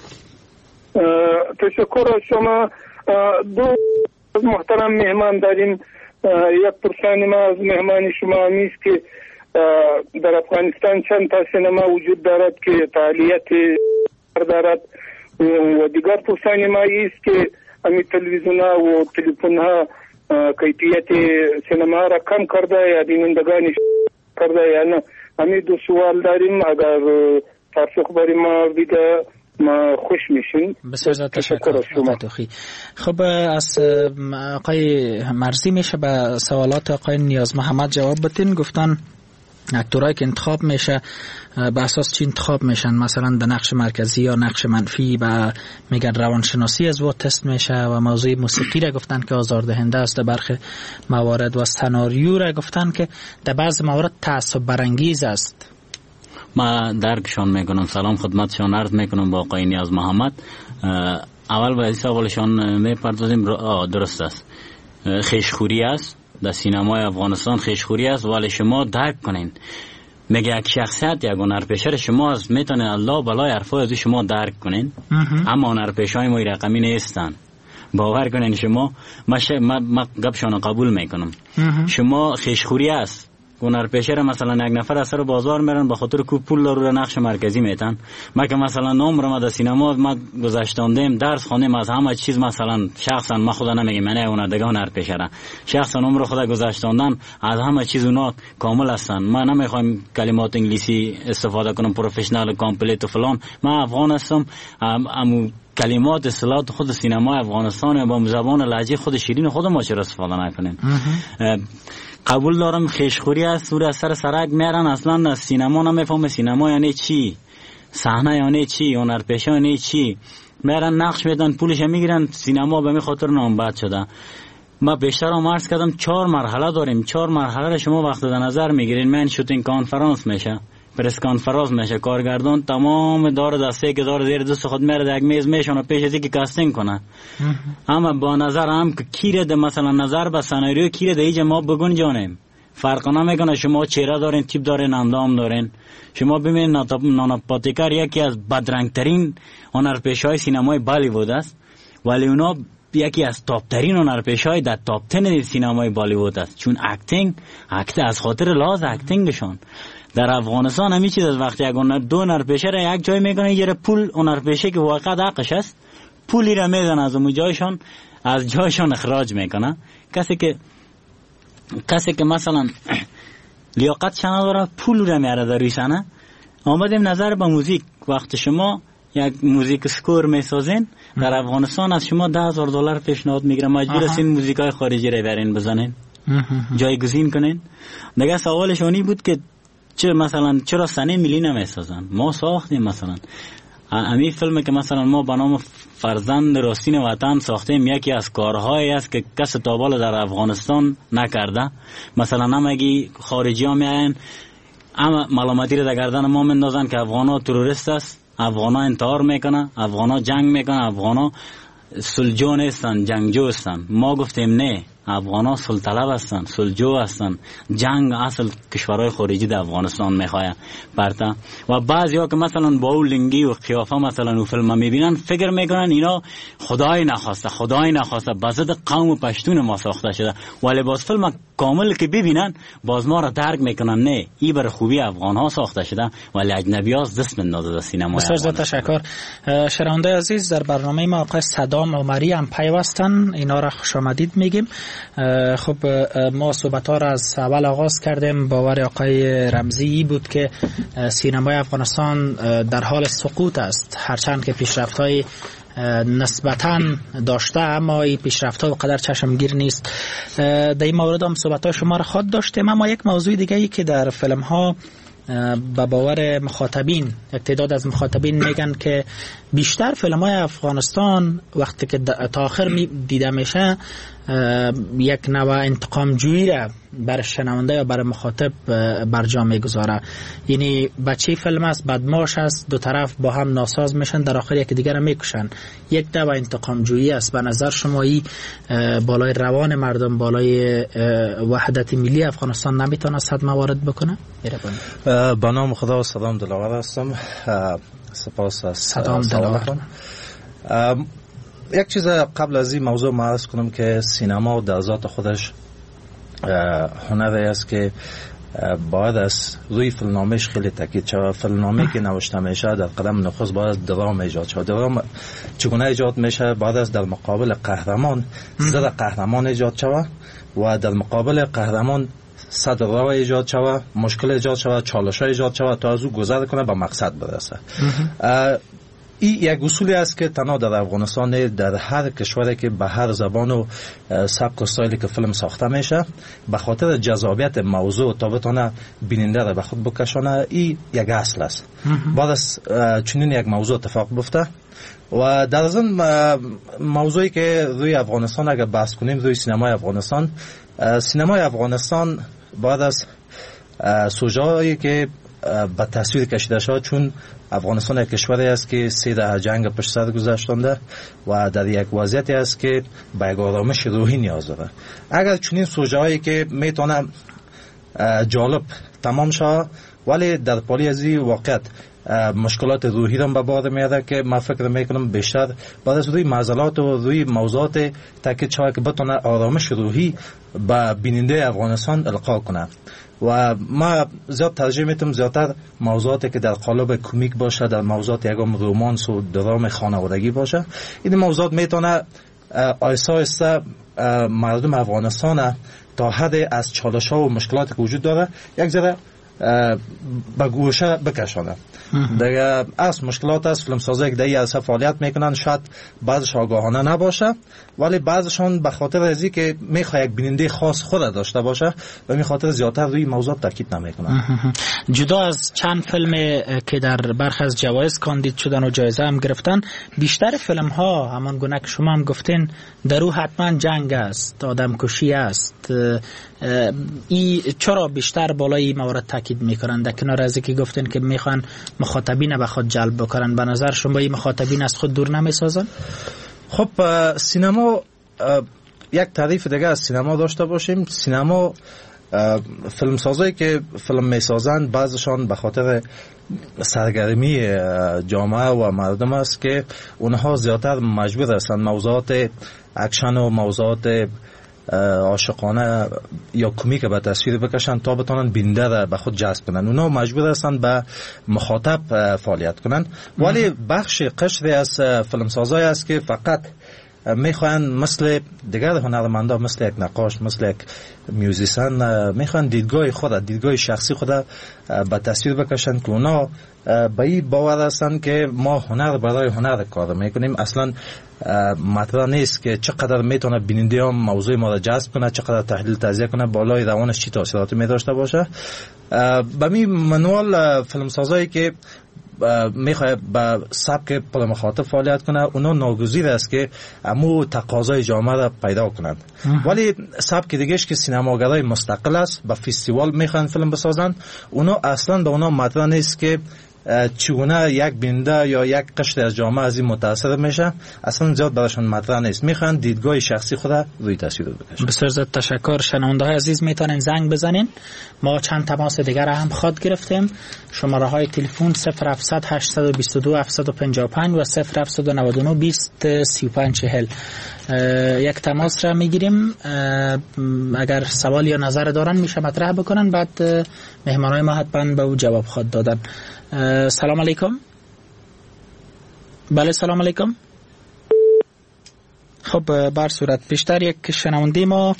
تشکر از شما. دو محترم مهمان داریم. یک پرسان ما از مهمان شما نیست که در افغانستان چند تا سینما وجود دارد که فعالیت دارد و دیگر پرسان ما است که امی تلویزیون ها و تلفن ها کیفیت سینما را کم کرده یا بینندگانش کرده یا نه. امی دو سوال داریم، اگر پاسخ بری ما بیده ما خوش میشین. بسیار زیاد تشکر از شما. خب از آقای مرزی میشه به سوالات آقای نیاز محمد جواب بدین. گفتن اکتورایی که انتخاب میشه به اساس چی انتخاب میشن؟ مثلا به نقش مرکزی یا نقش منفی و میگن روانشناسی از وقت تست میشه و موضوع موسیقی را گفتن که آزاردهنده است در برخی موارد و سناریو را گفتن که در بعض موارد تعصب برانگیز است. ما درکشان میکنم. سلام خدمتشان عرض میکنم با آقای نیاز محمد. اول به سوالشان میپردازیم. درست است، خیشخوری است در سینمای افغانستان، خیشخوری است، ولی شما درک کنین میگه یک شخصیت یک هنرپیشه شما از میتونه الله بلای حرفای از شما درک کنین، اما هنرپیشه‌های ما رقمی نیستن. باور کنین شما ما گپشان قبول میکنم. شما خیشخوری است هنرپیشه را مثلا یک نفر از سر بازار میرن به خاطر کو پول رو نقش مرکزی میتن. ما که مثلا نام رو ما در سینما ما گذاشتاندیم درس خوانیم از همه چیز، مثلا شخصا ما خدا نمیگم من هنردگاه هنرپیشه را شخصا نام رو خدا گذاشتاندن از همه چیز اونا کامل هستن. ما نمیخوایم کلمات انگلیسی استفاده کنم پروفشنال کامپلیت و فلان. ما افغان هستم، کلمات اصطلاحات خود سینما افغانستان با زبان لهجه خود شیرین خود ما چرا استفاده نکنیم؟ قبول دارم خیشخوری است، سور سر سرک میرن، اصلا سینما نمیفهمه سینما یعنی چی، صحنه یعنی چی، هنرپیشه یعنی چی. میرن نقش میدن پولش میگیرن. سینما به می خاطر نامبد شده. ما بیشتر هم عرض کردم 4 مرحله داریم. 4 مرحله را شما وقت در نظر میگیرین. من شوتینگ کانفرانس میشه، پرس کانفرانس میشه، کارگردان تمام دار دسته که داره زیر دست خود میره یک میز میشونه پیش از اینکه کاستینگ کنه. اما با نظر هم که کیره ده مثلا نظر به سناریو کیره ده ایجا ما بگنجانیم. فرق نمیکنه شما چهره دارین، تیپ دارین، اندام دارین. شما ببینید نانا پاتیکر یکی از بدرنگترین هنرپیشه‌های سینمای بالیوود است ولی اونا یکی از تاپ ترین هنرپیشه‌های در تاپ 10 سینمای بالیوود است، چون اکتینگ از خاطر لحاظ اکتینگشون. در افغانستان همین چیز از وقتی دو هنرپیشه را یک جای میکنه، یه پول هنرپیشه که واقعا حقش است پولی را میدن از اون جایشان، از جایشان اخراج میکنه. کسی که مثلا لیاقتش نداره پول را میاره در رویشانه. آمدیم نظر به موزیک. وقت شما یک موزیک سکور میسازین در افغانستان از شما $10,000 پیشنهاد میگیره، مجبور هستین موزیکای خارجی را برین بزنین، جایگزین کنین. دیگه سوالشونی بود که چرا سنه ملی نمیسازن؟ ما ساختیم مثلا امی فیلمی که مثلا ما به نام فرزند راستین وطن ساختیم، یکی از کارهایی است که کس تا بالا در افغانستان نکرده. مثلا نمگی خارجی ها میاین اما ملامتی رو در گردن ما مندازن که افغانا تروریست است، افغانا انتحار میکنه، افغانا جنگ میکنه، افغانا سلجو نیستن، جنگجو هستن. ما گفتیم نه، افغانا سلطلب هستن، سلجو هستن، جنگ اصل کشورهای خارجی در افغانستان میخواه برتا. و بعضی ها که مثلا با اون لنگی و قیافه مثلا اون فیلم میبینن فکر میکنن اینا خدای نخواسته بزد قوم پشتون ما ساخته شده، ولی باز فیلم کامل که ببینن باز ما را درک میکنن نه این بر خوبی افغان ها ساخته شده، ولی اجنبی ها دست بندازه در سینما. بسیار تشکر. شنونده عزیز، در برنامه ما آقای صدام عمری هم پیوستن، اینا را خوش آمدید میگیم. خب ما صحبت ها را از اول آغاز کردیم. باور آقای رمزی بود که سینمای افغانستان در حال سقوط است، هرچند که پیشرفت های نسبتاً داشته اما این پیشرفت ها قدر چشمگیر نیست. در این مورد هم صحبت های شما را خود داشتیم. اما یک موضوع دیگه ای که در فیلم ها به باور مخاطبین، یک تعداد از مخاطبین میگن که بیشتر فیلم های افغانستان وقتی که تا آخر دیده میشه یک نوع انتقام جویی را بر شنونده یا بر مخاطب برجا میگذاره. یعنی بچه فیلم است، بدماش است، دو طرف با هم ناساز میشن، در آخر یک دیگر را میکشن. یک نوع انتقام جویی است. به نظر شما این بالای روان مردم، بالای وحدت ملی افغانستان نمیتونه صدمه وارد بکنه؟ با نام خدا، صدام دلاور هستم. سپاس از صدام دلاور. یک چیز قبل از این موضوع ما عرض کنم که سینما در ذات خودش هنری است که باید از روی فیلمنامه‌اش خیلی تاکید شود. فیلمنامه‌ای که نوشته میشه در قدم نخست باید درام ایجاد شود. درام چگونه ایجاد میشه؟ باید از در مقابل قهرمان ضد قهرمان ایجاد شود و در مقابل قهرمان صد راه ایجاد شود، مشکل ایجاد شود، چالش ایجاد شود تا از او گذر کنه به مقصد برسه. این یک اصولی است که تنها در افغانستان، در هر کشوری که به هر زبان و سبک و استایلی که فیلم ساخته میشه به خاطر جذابیت موضوع تا بتونه بیننده را به خود بکشانه، این یک اصل است. بعد از چنین یک موضوع اتفاق بیفته و در ضمن موضوعی که روی افغانستان اگر بحث کنیم، روی سینمای افغانستان بعد از سوژه‌ای که به تصویر کشیده شد، چون افغانستان یک کشوری است که 3 دهه جنگ پشت سر گذاشته و در یک وضعیتی است که به یک آرامش روحی نیاز داره. اگر چنین سوژه‌ای که میتونه جالب تمام شود ولی در پالی از این واقعیت مشکلات روحی را به بار میاره که من فکر میکنم بیشتر بعد از روی معضلات و روی موضوعات تاکید شود که بتونه آرامش روحی به بیننده افغانستان القا کنه. و ما زیاد ترجیح میتونم زیادتر موضوعاتی که در قالب کمیک باشه، در موضوعات یکم رومانس و درام خانوادگی باشه. این موضوعات میتونه آیسته آیسته مردم افغانستان تا حد از چالش ها و مشکلاتی که وجود داره یک ذره به گوشه بکشانه. دیگه از مشکلات است فیلمسازی که در این عرصه فعالیت میکنن شاید بعضش آگاهانه نباشه، ولی بعضشان به خاطر از این که میخواد یک بیننده خاص خود داشته باشه و می خاطر زیادتر روی موضوع تاکید نمیکنن. جدا از چند فیلم که در برخی از جوایز کاندید شدن و جایزه هم گرفتن، بیشتر فیلم ها همان گونه که شما هم گفتین در او حتما جنگ است، آدم کشی است. ای چرا بیشتر بالای مورد تاکید میکنن؟ در کنار از اینکه گفتین که میخوان مخاطبین به خود جلب بکنن، به نظر شما این مخاطبین از خود دور نمیسازن؟ خب سینما یک تعریف دیگه از سینما داشته باشیم. سینما فیلمسازایی که فیلم میسازند بعضشان به خاطر سرگرمی جامعه و مردم است که اونها زیادتر مجبور هستند موضوعات اکشن و موضوعات عاشقانه یا کمیک به تصویر بکشن تا بتونن بیننده را به خود جذب کنن. اونا مجبور هستند به مخاطب فعالیت کنن. ولی بخش قشری از فیلمسازایی است که فقط میخوان مثل دیگر هنرمندا، مثل یک نقاش، مثل یک میوزیسن، میخوان دیدگاه خود، دیدگاه شخصی خود به تصویر بکشن که اونا به این باور هستن که ما هنر برای هنر کار میکنیم. اصلا مطرح نیست که چقدر میتونه بیننده هم موضوع ما را جذب کنه، چقدر تحلیل تجزیه کنه، بالای روانش چی تاثیراتی میداشته باشه. به می منوال فیلمسازایی که میخواد با سبک پر مخاطب فعالیت کنه، اونا ناگزیر است که امو تقاضای جامعه را پیدا کنند. ولی سبک دیگهش که سینماگرای مستقل است، با فستیوال میخوان فیلم بسازند، اونا اصلا به اونا مطرح نیست که چگونه یک بیننده یا یک قشر از جامعه از این متاثر میشه. اصلا زیاد براشون مطرح نیست، میخوان دیدگاه شخصی خود روی تصویر بکشن. بسیار زیاد تشکر. شنونده های عزیز میتونن زنگ بزنین. ما چند تماس دیگر هم خواهد گرفتیم. شماره های تلفن 0700 822 755 و 0799 20 35 40. یک تماس را میگیریم. اگر سوال یا نظر دارن میشه مطرح بکنن، بعد مهمانای ما حتما به او جواب خواهد دادن. سلام علیکم. بله سلام علیکم. خب بر صورت بیشتر یک شنونده ما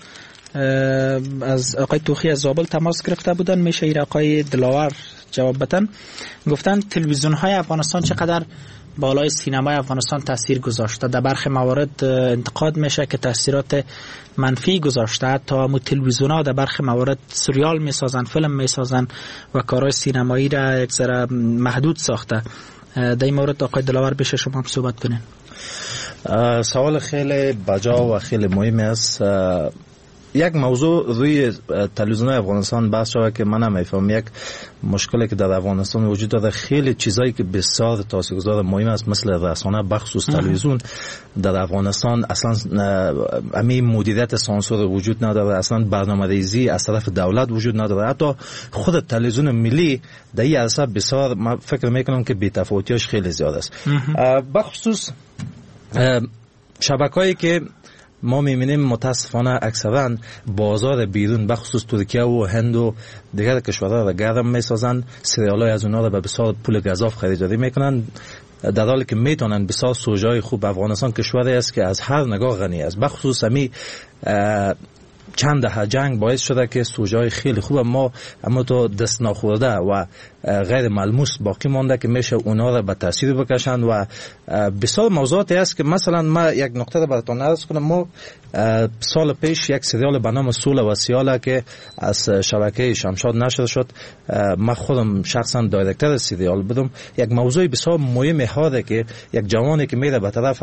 از آقای توخی از زابل تماس گرفته بودن، میشه این آقای دلاور جواب بدن. گفتن تلویزیون های افغانستان چقدر بالای سینمای افغانستان تاثیر گذاشته. در برخی موارد انتقاد میشه که تاثیرات منفی گذاشته. حتی همون تلویزیون ها در برخی موارد سریال میسازن، فیلم میسازن و کارهای سینمایی را یک ذره محدود ساخته. در این مورد آقای دلاور بشه شما هم صحبت کنین. سوال خیلی بجا و خیلی مهم است. یک موضوع روی تلویزیون افغانستان بحث شده که من نمیفهم. یک مشکلی که در افغانستان وجود داره، خیلی چیزایی که بسیار تاثیرگذار مهم است مثل رسانه بخصوص تلویزیون در افغانستان اصلا همین مدیریت سانسور وجود نداره، اصلا برنامه‌ریزی از طرف دولت وجود نداره. حتی خود تلویزیون ملی در این عرصه بسیار من فکر میکنم که بی‌تفاوتیش خیلی زیاد است. بخصوص شبکه‌ای که ما می‌بینیم متاسفانه اکثرا بازار بیرون بخصوص ترکیه و هند و دیگر کشورها را گرم می‌سازند، سریال‌های از اونها را به بسیار پول گزاف خریداری می‌کنند، در حالی که میتونن بسیار سوژه‌های خوب. افغانستان کشوری است که از هر نگاه غنی است. بخصوص همی چند دهه جنگ باعث شده که سوژه‌های خیلی خوب اما تو دست ناخورده و غیر ملموس باقی مانده که میشه اونا را به تصویر بکشند. و بسیار موضوعاتی است که مثلا ما یک نکته را براتون عرض کنم. ما سال پیش یک سریال به نام سول و سیاله که از شبکه شمشاد نشر شد، من خودم شخصا دایرکتر سریال بودم. یک موضوع بسیار مهم هاده که یک جوانی که میره به طرف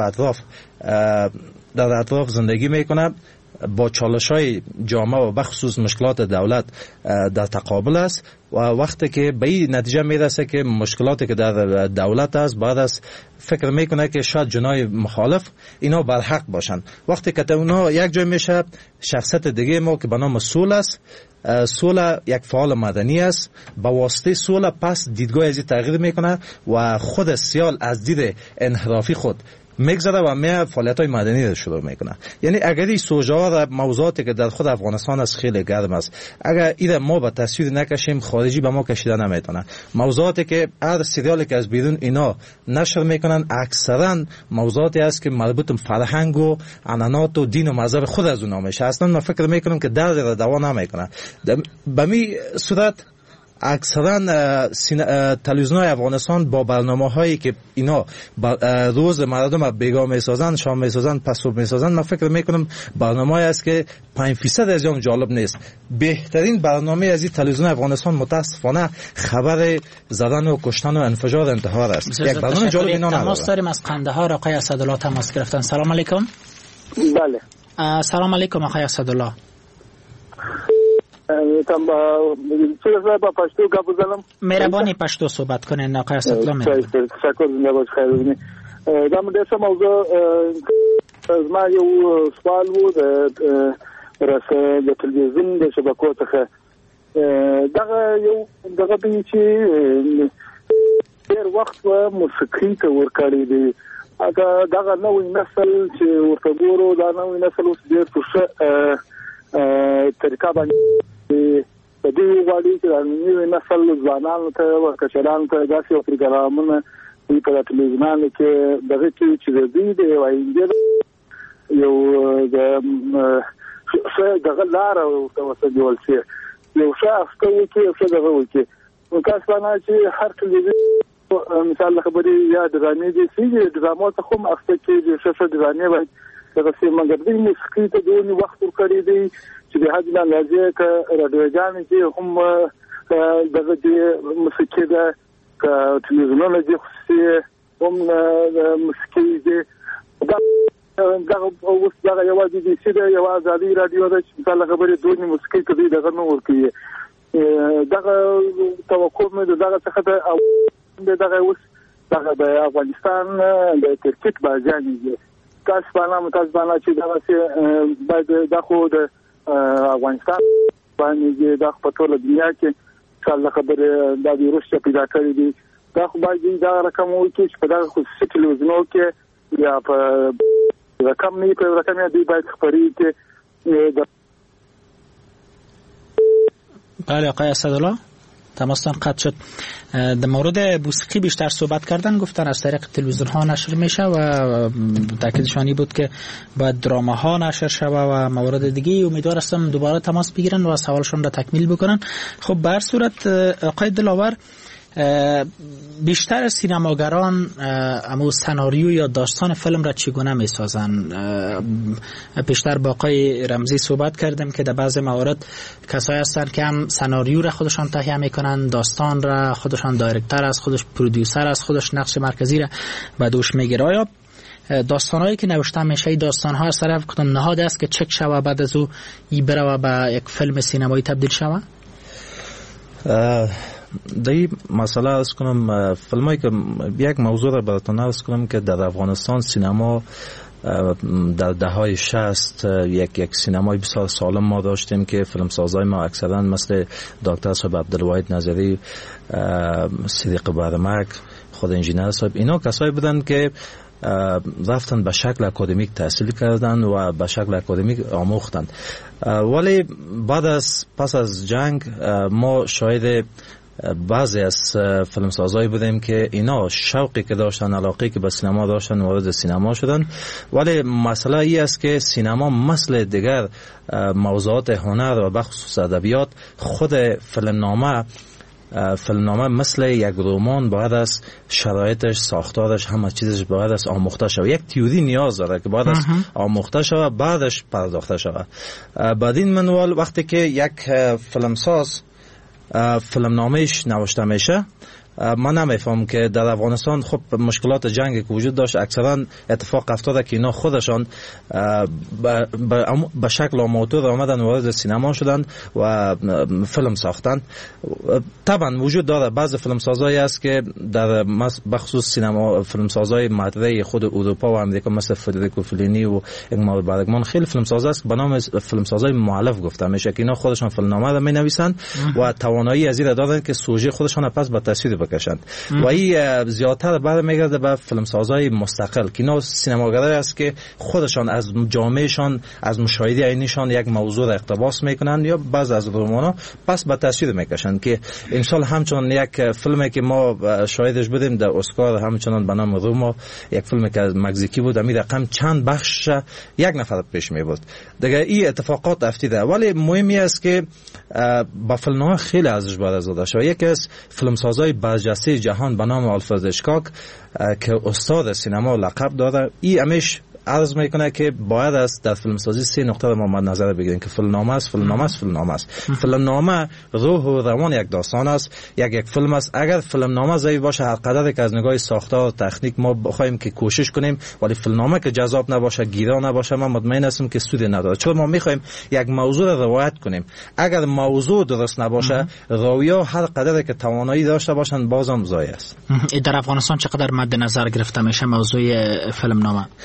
در اطراف زندگی میکنه با چالش‌های جامعه و بخصوص مشکلات دولت در تقابل است و وقتی که به این نتیجه میرسه که مشکلاتی که در دولت است بعد از فکر میکنه که شاید جنای مخالف اینا برحق باشند. وقتی که اونا یک جای میشه شخصیت دیگه ما که به نام سول است. سول یک فعال مدنی است. با واسطه سول پس دیدگاه ازی تغییر میکنه و خود سیال از دید انحرافی خود میگذره و می فعالیت‌های مدنی رو شروع میکنه. یعنی اگر این سوژه‌ها موضوعاتی که در خود افغانستان است خیلی گرم است، اگر این ما به تصویر نکشیم خارجی به ما کشیده نمیتونه. موضوعاتی که هر سریالی که از بیرون اینا نشر میکنن اکثرا موضوعاتی است که مربوط به فرهنگ و عنعنات و دین و مذهب خود از اونها میشه. اصلا من فکر میکنم که درد را دوا نمیکنه. به می صورت اکثرا تلویزیون‌های افغانستان با برنامه‌هایی که اینا روز مردم بیگاه می‌سازن، شام می‌سازن، پس صبح می‌سازن، من فکر می‌کنم برنامه‌ای است که 5% از اون جالب نیست. بهترین برنامه از این تلویزیون افغانستان متاسفانه خبر زدن و کشتن و انفجار انتحار است. یک برنامه جالب اینا نداره. تماس داریم از قندهار. آقای اسدالله تماس گرفتن. سلام علیکم. بله سلام علیکم آقای اسدالله. با پشتو گپ بزنم. مهربانی پشتو صحبت کنین آقای اسدالله. تشکر زنده باش. خیر ببینید در مورد موضوع از ما یو سوال بود رسه د تلویزیون د شبکو څخه دغه دی چې ډېر وخت موسیقي ته ورکړی دی. دغه نوې نسل چې ورته ګورو دا نوې نسل اوس ډېر په ښه طریقه باندې په دې غواړي چې نوې نسل ځوانانو ته او کشرانو ته داسې پروګرامونه په تلویزیونونو کې دغه چې د دې د یو د دغه لار او توسل شي یو شاف کوي چې دغه وکي نو تاسو باندې چې هر تلویزیون مثال خبري یا درامې دي چې درامو ته کوم اخته کې چې څه درامې وایي دغه چې مګر دې موسیقي ته دوی وخت ورکړي دي چې د حد نه لږه ک رادیوګان چې هم دغه دې موسیقي ده ک تلویزیونونه دي خو هم موسیقي دي دغه اوس دغه یوازې دي چې یو ازادي رادیو ده چې مثال خبري دوی موسیقي ته دغه نو ورکړي دغه توقع مې دغه څخه او دغه اوس دغه د افغانستان د کرکټ بازیان دي تاسو باندې چې دغه باید د خو د افغانستان باندې د خپل دنیا کې څل خبره د روسیا پیدا کړې دي دا خو باید دا رقم وکړي چې په دغه خصوصي تلویزیونو کې یا په رقم دی باید خبري کې بله آقای اسدالله تماستان قطع شد. در مورد موسیقی بیشتر صحبت کردن، گفتن از طریق تلویزیون ها نشر میشه و تاکیدشانی بود که باید دراما ها نشر شوه و موارد دیگه. امیدوار هستم دوباره تماس بگیرن و سوالشون را تکمیل بکنن. خب به هر صورت آقای دلاور، بیشتر سینماگران امو سناریو یا داستان فیلم را چگونه میسازن؟ بیشتر با آقای رمزی صحبت کردیم که در بعض موارد کسایی هستن که هم سناریو را خودشان تهیه میکنن، داستان را خودشان دایرکتر است، خودش پرودیوسر است، خودش نقش مرکزی را به دوش میگیره. آیا داستانهایی که نوشته میشه این داستانها از طرف کدام نهاد است که چک شوه بعد از او بره و به یک فیلم سینمایی تبدیل شوه؟ دی مسئله از کنم فیلمایی که یک موضوع را براتون عرض کنم که در افغانستان سینما در دههای 60 یک سینمای بسیار سالم ما داشتیم که فیلمسازای ما اکثرا مثل دکتر صاحب عبدالواحد نظری، صدیق برمک، خود انجینر صاحب، اینا کسایی بودن که رفتن به شکل اکادمیک تحصیل کردن و به شکل اکادمیک آموختن. ولی پس از جنگ ما شاید بعضی از فیلمسازایی بودیم که اینا شوقی که داشتن، علاقه که به سینما داشتن، وارد سینما شدن. ولی مسئله ای است که سینما مثل دیگر موضوعات هنر و بخصوص ادبیات، خود فیلمنامه مثل یک رمان باید از شرایطش، ساختارش، همه چیزش باید از آموخته شود. یک تئوری نیاز داره که باید از آموخته شود، بعدش پرداخته شود. بعد این منوال وقتی که یک فیلمساز فیلمنامه‌اش نوشته میشه، من نمیفهم که در افغانستان خب مشکلات جنگی که وجود داشت اکثرا اتفاق افتاده که اینا خودشان به شکل آماتور آمدن وارد سینما شدن و فیلم ساختن. طبعا وجود داره بعض فیلمسازایی است که در بخصوص سینما فیلمسازای مطرح خود اروپا و امریکا مثل فدریکو فلینی و انگمار برگمان خیلی فیلمساز است به نام فیلمسازای مؤلف گفته میشه که اینا خودشان فیلمنامه را مینویسن و توانایی از این دارن که سوژه خودشان پس به تصویر بکشند و این زیادتر برمیگرده به فیلمسازای مستقل که اینا سینماگرایی است که خودشان از جامعهشان، از مشاهده عینیشان یک موضوع را اقتباس میکنند یا بعض از رمانا پس به تصویر میکشند. که امسال همچنان یک فیلمی که ما شاهدش بودیم در اسکار همچنان به نام روما، یک فیلمی که از مکزیکی بود، امی رقم چند بخش یک نفر پیش می بود. دیگه این اتفاقات افتیده. ولی مهمی است که با فیلم‌ها خیلی ارزش برآورده شده. یکی از فیلمسازای برجسته جهان به نام آلفرد هیچکاک که استاد سینما لقب داره، این همیشه عرض میکنه که باید است در فیلمسازی 3 نقطه رو ما نظر بگیریم که فیلمنامه است. فیلمنامه روح و روان یک داستان است، یک فیلم است. اگر فیلمنامه ضعیف باشه، هر قدر که از نگاه ساختار و تکنیک ما بخوایم که کوشش کنیم ولی فیلمنامه که جذاب نباشه، گیرا نباشه، من مطمئن هستم که سودی نداره. چون ما میخوایم یک موضوع رو روایت کنیم، اگر موضوع درست نباشه، راویا هر قدر که توانایی داشته باشن بازم ضایع است. در افغانستان چقدر مد نظر گرفته میشه موضوع فیلمنامه؟ در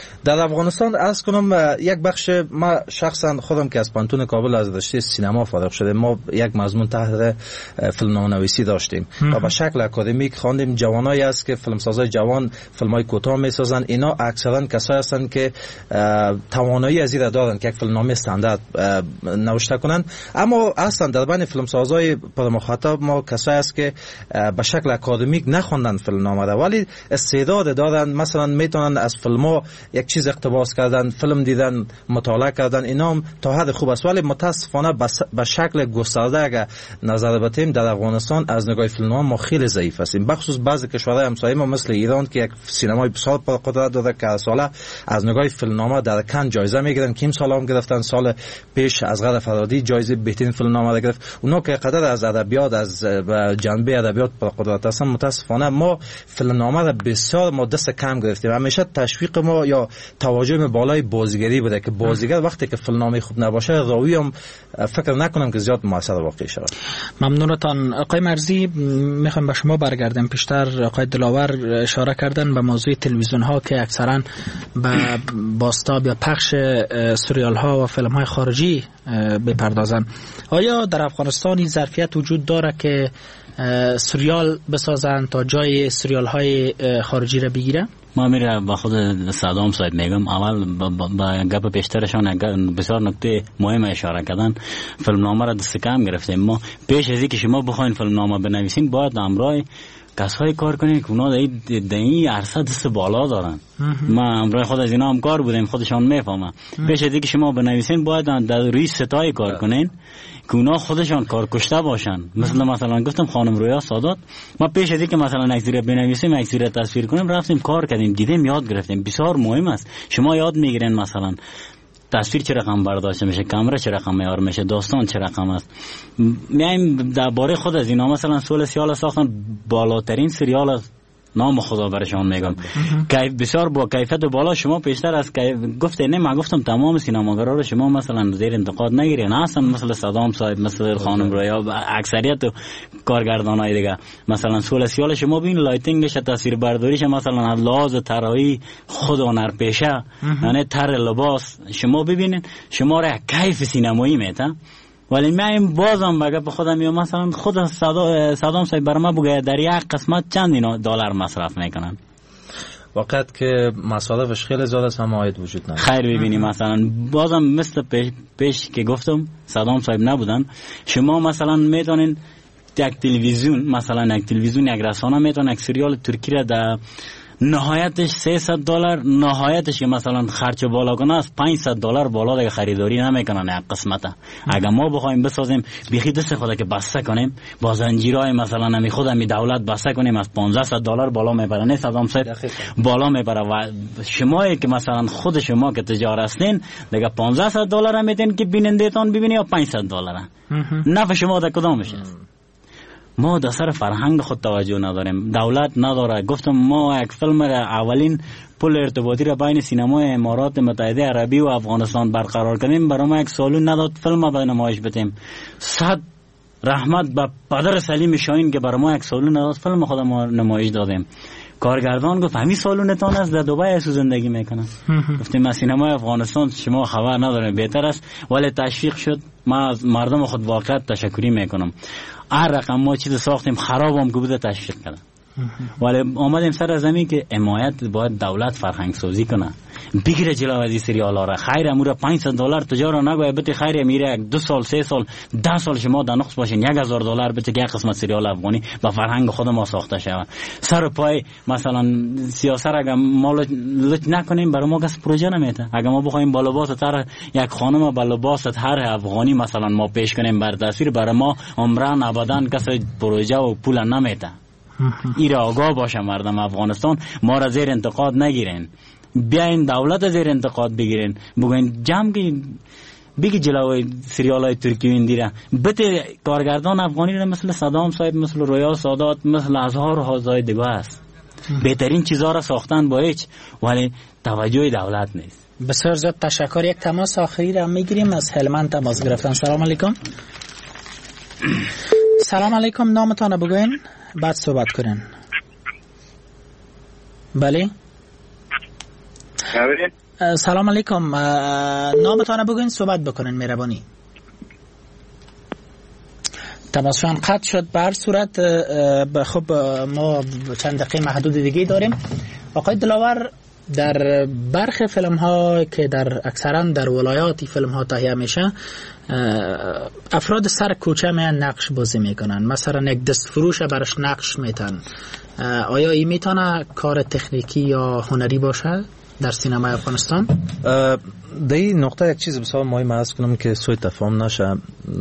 افغانستان از کنم یک بخش ما شخصا خودم که از پانتون کابل از رشته سینما فارغ شده، ما یک مضمون تحت فیلمنامه‌نویسی داشتیم و به شکل اکادمیک خواندیم. جوانایی است که فیلمسازای جوان فیلمای کوتاه میسازن، اینا اکثرا کسایی هستند که توانایی از این دارن که یک فیلمنامه استاندارد نوشته کنن، اما اصلا در بین فیلمسازای پر مخاطب ما کسایی است که به شکل اکادمیک نخوندن فیلمنامه را ولی استعداد دارن، مثلا میتونن از فیلم‌ها یک چیز اقتباس کردن، فیلم دیدن، مطالعه کردن، اینا هم تا حد خوب است. ولی متاسفانه به شکل گسترده اگر نظر بتیم در افغانستان از نگاه فیلمنامه ما خیلی ضعیف هستیم، بخصوص بعضی کشورهای همسایه ما مثل ایران که یک سینمای بسیار پرقدرت داره که ساله از نگاه فیلمنامه در کن جایزه میگیرن. کیم سال هم گرفتن، سال پیش از غد فرادی جایزه بهترین فیلمنامه را گرفت. اونا که قدر از ادبیات از جنبه ادبیات پرقدرت هستن، متاسفانه ما فیلمنامه را بسیار ما دست کم گرفتیم. همیشه تشویق ما یا توجه بالای بازیگری بوده که بازیگر وقتی که فیلمنامه خوب نباشه راوی هم فکر نکنم که زیاد موثر واقع شود. ممنونتان آقای مرزی. میخوام به شما برگردم. پیشتر آقای دلاور اشاره کردن به موضوع تلویزیون ها که اکثرا به بازتاب یا پخش سریال ها و فیلم های خارجی بپردازن. آیا در افغانستان این ظرفیت وجود داره که سریال بسازن تا جای سریال های خارجی را بگیره؟ ما میره با خود صدام صاحب میگم، اول با گپ پیشترشان بسیار نکته مهم اشاره کردن. فیلمنامه را دست کم گرفتیم. ما پیش از اینکه شما بخواین فیلمنامه بنویسین باید امرای کسایی کار کنین که اونا در این عرصه دست بالا دارن. ما امرای خود از اینا هم کار بودیم، خودشان میفهمن. پیش از اینکه شما بنویسین باید در روی ستای کار کنین که اونا خودشان کار کشته باشن. مثلا گفتم خانم رویا سادات، ما پیش از اینکه مثلا اکسیره بنویسیم، اکسیره تصویر کنیم، رفتیم کار کردیم، دیدیم، یاد گرفتیم. بسیار مهم است. شما یاد میگیرین مثلا تصویر چه رقم برداشته میشه، کامera چه رقم معیار میشه، داستان چه رقم است. میایم درباره خود از اینا مثلا سول سیال ساختن بالاترین سریال نام خدا برشان میگم که بسیار با کیفیت بالا. شما پیشتر از گفته نه، من گفتم تمام سینماگرا رو شما مثلا زیر انتقاد نگیرین، اصلا مثل صدام صاحب، مثل خانم رویا، اکثریت کارگردانای دیگه مثلا سولسیال شما ببین لایتینگش، تصویر برداریش مثلا از لحاظ طراحی خود هنرپیشه، یعنی طرح لباس شما ببینین، شما را کیف سینمایی میته. ولی من بازم بگه به خودم یا مثلا خود صدام صاحب بر ما بگه در یک قسمت چند اینا دلار مصرف میکنن. وقت که مصارفش خیلی زیاد است هم عاید وجود نداره. خیر ببینی مثلا بازم مثل پیش که گفتم صدام صاحب نبودن، شما مثلا میتونین یک تلویزیون، مثلا یک تلویزیون، یک رسانه میتونه یک سریال ترکی را در نهایتش $300، نهایتش که مثلا خرچ بالا کنه از $500 بالا دیگه خریداری نمیکنن یک قسمت. اگر ما بخوایم بسازیم بیخی دست خود که بسته کنیم با زنجیرهای مثلا نمی خود می دولت بسته کنیم از $500 بالا میبره. نه صدام صاحب بالا میبره و شما که مثلا خود شما که تجار هستین دیگه $500 هم میتین که بیننده تان ببینی یا $500 نفع شما در کدام میشه؟ ما در سر فرهنگ خود توجه نداریم، دولت نداره. گفتم ما یک فیلم را اولین پل ارتباطی را بین سینمای امارات متحده عربی و افغانستان برقرار کردیم، برای ما یک سالون نداد فیلم به نمایش بدیم. صد رحمت به پدر سلیم شاهین که برای ما یک سالون نداد فیلم خود ما نمایش دادیم. کارگردان گفت همین سالونتان است، در دبی اسو زندگی میکنم. گفتیم از سینمای افغانستان شما خبر نداریم، بهتر است. ولی تشویق شد. ما از مردم خود واقعا تشکری میکنم. هر رقم ما چیز ساختیم خراب هم که بوده تشویق کردن. ولی آمدیم سر زمین که حمایت باید دولت فرهنگ سازی کنه، بگیره جلو از این سریال ها را. خیر امور $500 تجار نگوه بده، خیر میره 2 سال 3 سال 10 سال شما در نقص باشین، $1000 بده که یک قسمت سریال افغانی با فرهنگ خود ما ساخته شود. سر پای مثلا سیاست اگر ما لط نکنیم برای ما کس پروژه نمیته. اگر ما بخوایم با لباس تر یک خانم با لباس هر افغانی مثلا ما پیش کنیم بر تصویر، برای ما عمران ابدا کس پروژه و پول نمیته. ایرا آگاه باشه مردم افغانستان، ما را زیر انتقاد نگیرین، بیاین دولت زیر انتقاد بگیرین، بگوین جمع بگی جلوی سریال های ترکی اندیره بده. کارگردان افغانی را مثل صدام صاحب، مثل رویا سادات، مثل ازهار و هزای دیگه است. بهترین چیزها را ساختن با هیچ، ولی توجه دولت نیست. بسیار زیاد تشکر. یک تماس آخری را میگیریم از هلمند تماس گرفتن. سلام علیکم. سلام علیکم، نامتان بگوین بعد صحبت کنین. بله سلام علیکم. نامتان بگوین صحبت بکنین مهربانی. تماسشان قطع شد. به هر صورت خب ما چند دقیقه محدود دیگه داریم. آقای دلاور، در برخی فیلم ها که در اکثرا در ولایاتی فیلم ها تهیه میشه، افراد سر کوچه میان نقش بازی میکنن، مثلا یک دست فروش برش نقش میتن. آیا این میتونه کار تکنیکی یا هنری باشه در سینمای افغانستان؟ در این نقطه یک چیز بسیار مهم عرض کنم که سوء تفاهم نشه.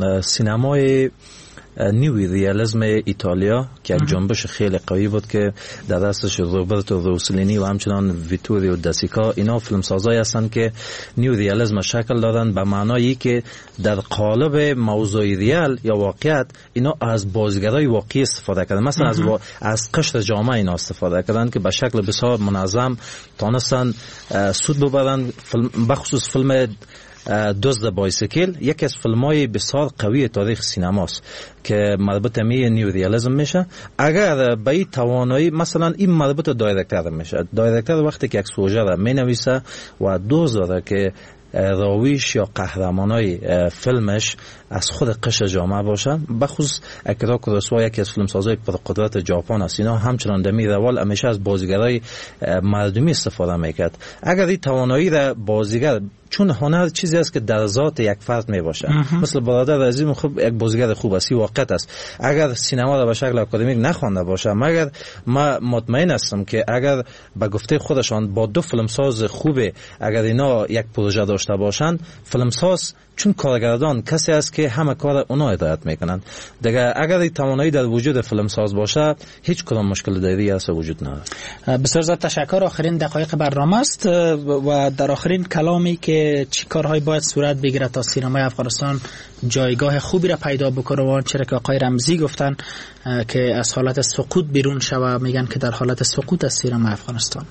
سینمای نیوی ریالیسم ایتالیا که یک جنبش خیلی قوی بود که در دستش روبرتو روسلینی و همچنان ویتوریو داسیکا، اینا فیلمسازایی هستند که نیو ریالیسم شکل دادن، به معنایی که در قالب موضوع ریال یا واقعیت اینا از بازیگرای واقعی استفاده کردن، مثلا از قشر جامعه اینا استفاده کردن که به شکل بسیار منظم تانستن سود ببرن. بخصوص فیلم دزد بایسیکل یکی از فیلم‌های بسیار قوی تاریخ سینماست که مربوط به نیو ریالیسم میشه. اگر به این توانایی مثلا این مربوط به دایرکتور میشه، دایرکتور وقتی که یک سوژه را مینویسه و دوست داره که راویش یا قهرمانای فیلمش از خود قشر جامعه باشه، بخصوص اکیرا کوروساوا یکی از فیلمسازای پرقدرت ژاپن است، اینا همچنان دمی روال همیشه از بازیگرای مردمی استفاده میکرد. اگر این توانایی را بازیگر، چون هنر چیزی است که در ذات یک فرد می باشه، مثل برادر عزیزم خوب یک بازیگر خوب است، واقعیت است. اگر سینما را به شکل اکادمیک نخوانده باشه، مگر ما مطمئن هستم که اگر به گفته خودشان با دو فیلمساز خوبه، اگر اینا یک پروژه داشته باشند، فیلمساز چون کارگردان کسی است که همه کار اونا هدایت میکنن دیگه. اگر این توانایی در وجود فیلمساز باشه، هیچ کدام مشکل دیگری اصلا وجود نداره. بسیار زیاد تشکر. آخرین دقایق برنامه است و در آخرین کلامی که چی کارهایی باید صورت بگیره تا سینمای افغانستان جایگاه خوبی را پیدا بکنه، و چرا که آقای رمزی گفتن که از حالت سقوط بیرون شوه، میگن که در حالت سقوط از سینما افغانستان.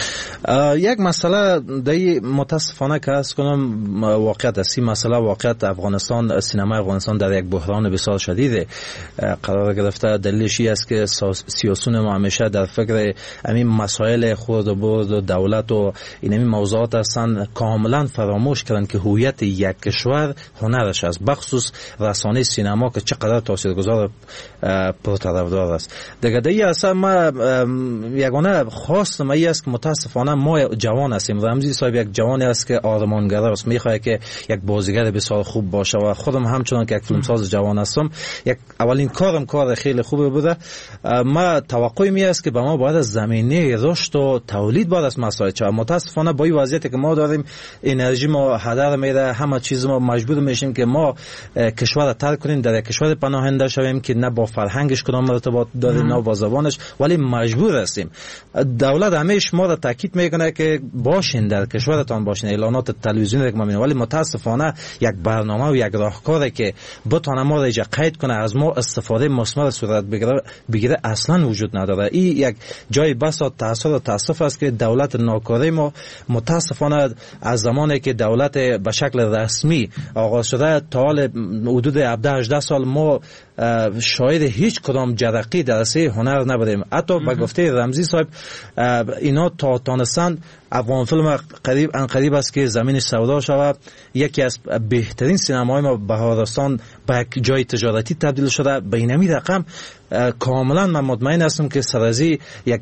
یک مسئله دی متاسفانه که از کنم واقعیت است، این مسئله واقعیت افغانستان، سینما افغانستان در یک بحران بسیار شدید قرار گرفته. دلیلش این است که سیاسیون ما همیشه در فکر همین مسائل خورد و برد و دولت و این موضوعات هستند، کاملا فراموش کردن که هویت یک کشور هنرش است، بخصوص رسانه سینما که چقدر تاثیرگذار پرطرفدار است. دیگه دی اصلا ما یگانه خواستم ای است که متاسفانه ما جوان هستیم. رمزی صاحب یک جوانی است که آرمانگر است، میخواد که یک بازیگر بسیار خوب باشه و خودم همچنان که یک فیلمساز جوان هستم، یک اولین کارم کار خیلی خوبه بوده. ما توقعی می است که به ما باید از زمینه رشد و تولید باید از مسائل چه. متاسفانه با این وضعیتی که ما داریم، انرژی ما هدر میره، همه چیز ما مجبور میشیم که ما کشور را ترک کنیم، در یک کشور پناهنده شویم که نه با فرهنگش کدام ارتباط داره نه با زبانش، ولی مجبور هستیم. دولت همیشه ما را تاکید میکنه که باشین در کشورتان باشین، اعلانات تلویزیونی که ما میبینیم، ولی متاسفانه یک برنامه و یک راهکاری که بتونه ما را قید کنه از ما استفاده مثمر صورت بگیره اصلا وجود نداره. این یک جای بساط تاسف است که دولت ناکاره ما متاسفانه از زمانی که دولت به شکل رسمی آغاز شده تا حال حدود 17-18 سال ما شاید هیچ کدام جرقی در عرصه هنر نبودیم. حتی به گفته رمزی صاحب اینا تا تانستن افغان فیلم قریب است که زمین سودا شود، یکی از بهترین سینماهای ما بهارستان به یک جای تجارتی تبدیل شده. به اینمی رقم کاملا من مطمئن هستم که سرازی یک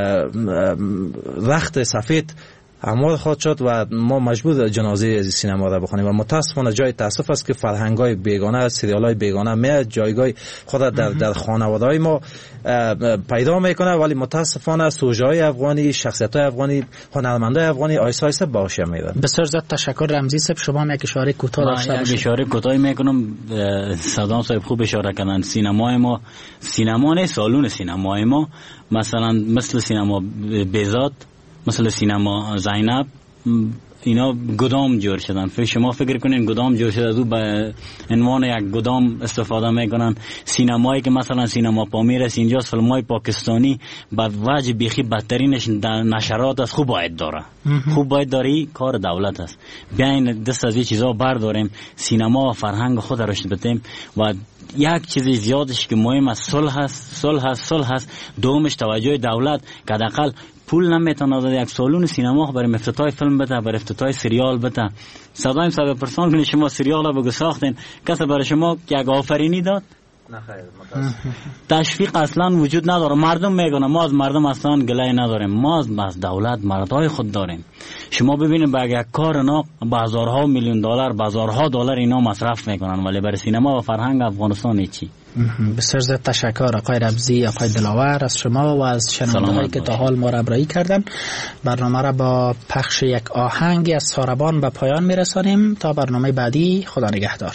رخت سفید اموال خواهد شد و ما مجبور جنازه از سینما را بخونیم. و متاسفانه جای تاسف است که فرهنگ‌های بیگانه، سریال‌های بیگانه می جایگاه خود در خانواده‌های ما پیدا میکنه، ولی متاسفانه سوژه‌های افغانی، شخصیت‌های افغانی، هنرمندای افغانی آیسته آیسته باشه میرن. بسیار زیاد تشکر رمزی صاحب. شما هم یک اشاره کوتاه داشته باشید. اشاره کوتاهی میکنم. صدام صاحب خوب اشاره کردن. سینمای ما سینما نه، سالون سینمای ما مثلا مثل سینما بهزاد، مثل سینما زینب، اینا گدام جور شدن. شما فکر کنین گدام جور شده، دو به عنوان یک گدام استفاده میکنن. سینمایی که مثلا سینما پامیر است، اینجا فیلمای پاکستانی به وجه بیخی بدترینش در نشرات است. خوب باید داره، خوب باید داری، کار دولت است. بیاین دست از این چیزا برداریم، سینما و فرهنگ خود را رشد بدیم. و یک چیزی زیادش که مهم است، صلح هست. دومش توجه دولت که حداقل پول نمیتونه داد. یک سالون سینما برای افتتاح فیلم بده، برای افتتاح سریال بده. 100% کنید شما سریال رو بگو ساختین، کسی برای شما یک آفرینی داد؟ تشویق اصلا وجود نداره. مردم میگن ما از مردم اصلا گله نداریم، ما از دولت مردای خود داریم. شما ببینید با یک کار اینا بازارها میلیون دلار، بازارها دلار اینا مصرف میکنن، ولی برای سینما و فرهنگ افغانستان هیچی. بسیار زیاد تشکر آقای ربزی، آقای دلاور، از شما و از شنونده‌هایی که تا حال ما را همراهی کردن. برنامه را با پخش یک آهنگی از ساربان به پایان میرسانیم. تا برنامه بعدی، خدا نگهدار.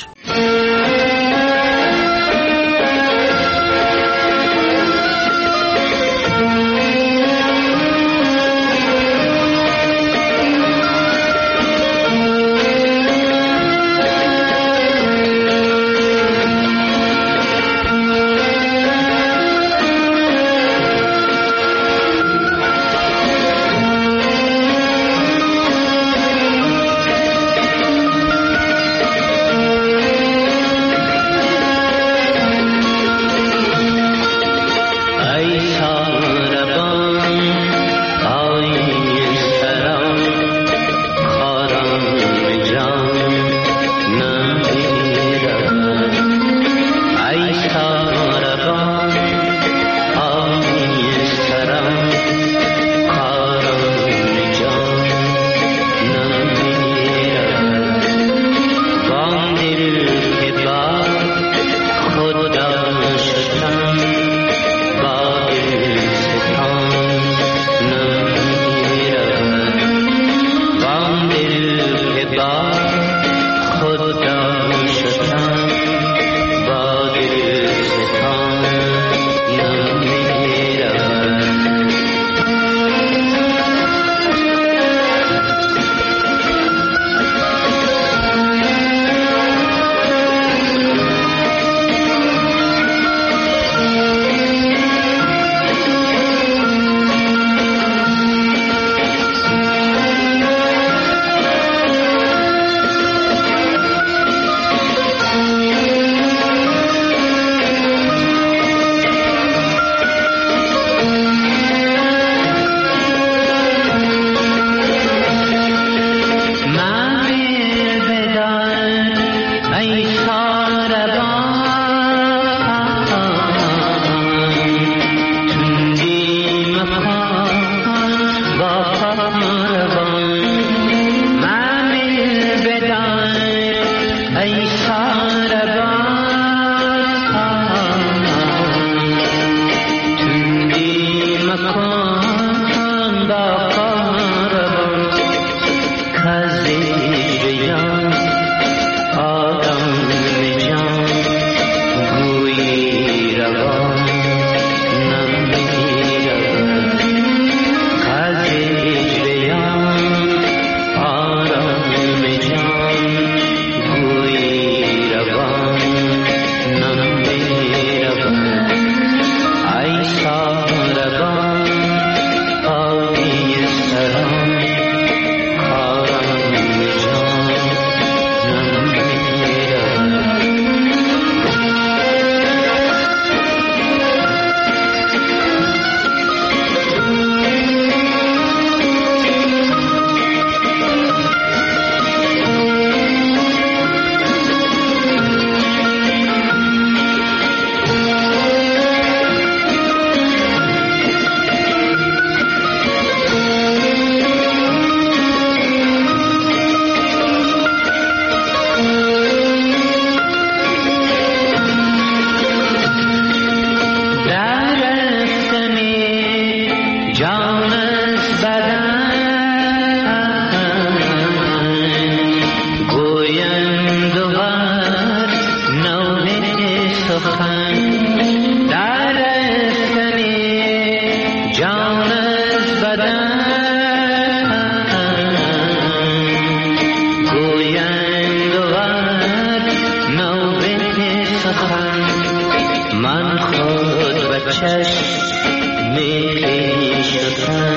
من خود به چشم می کشیدم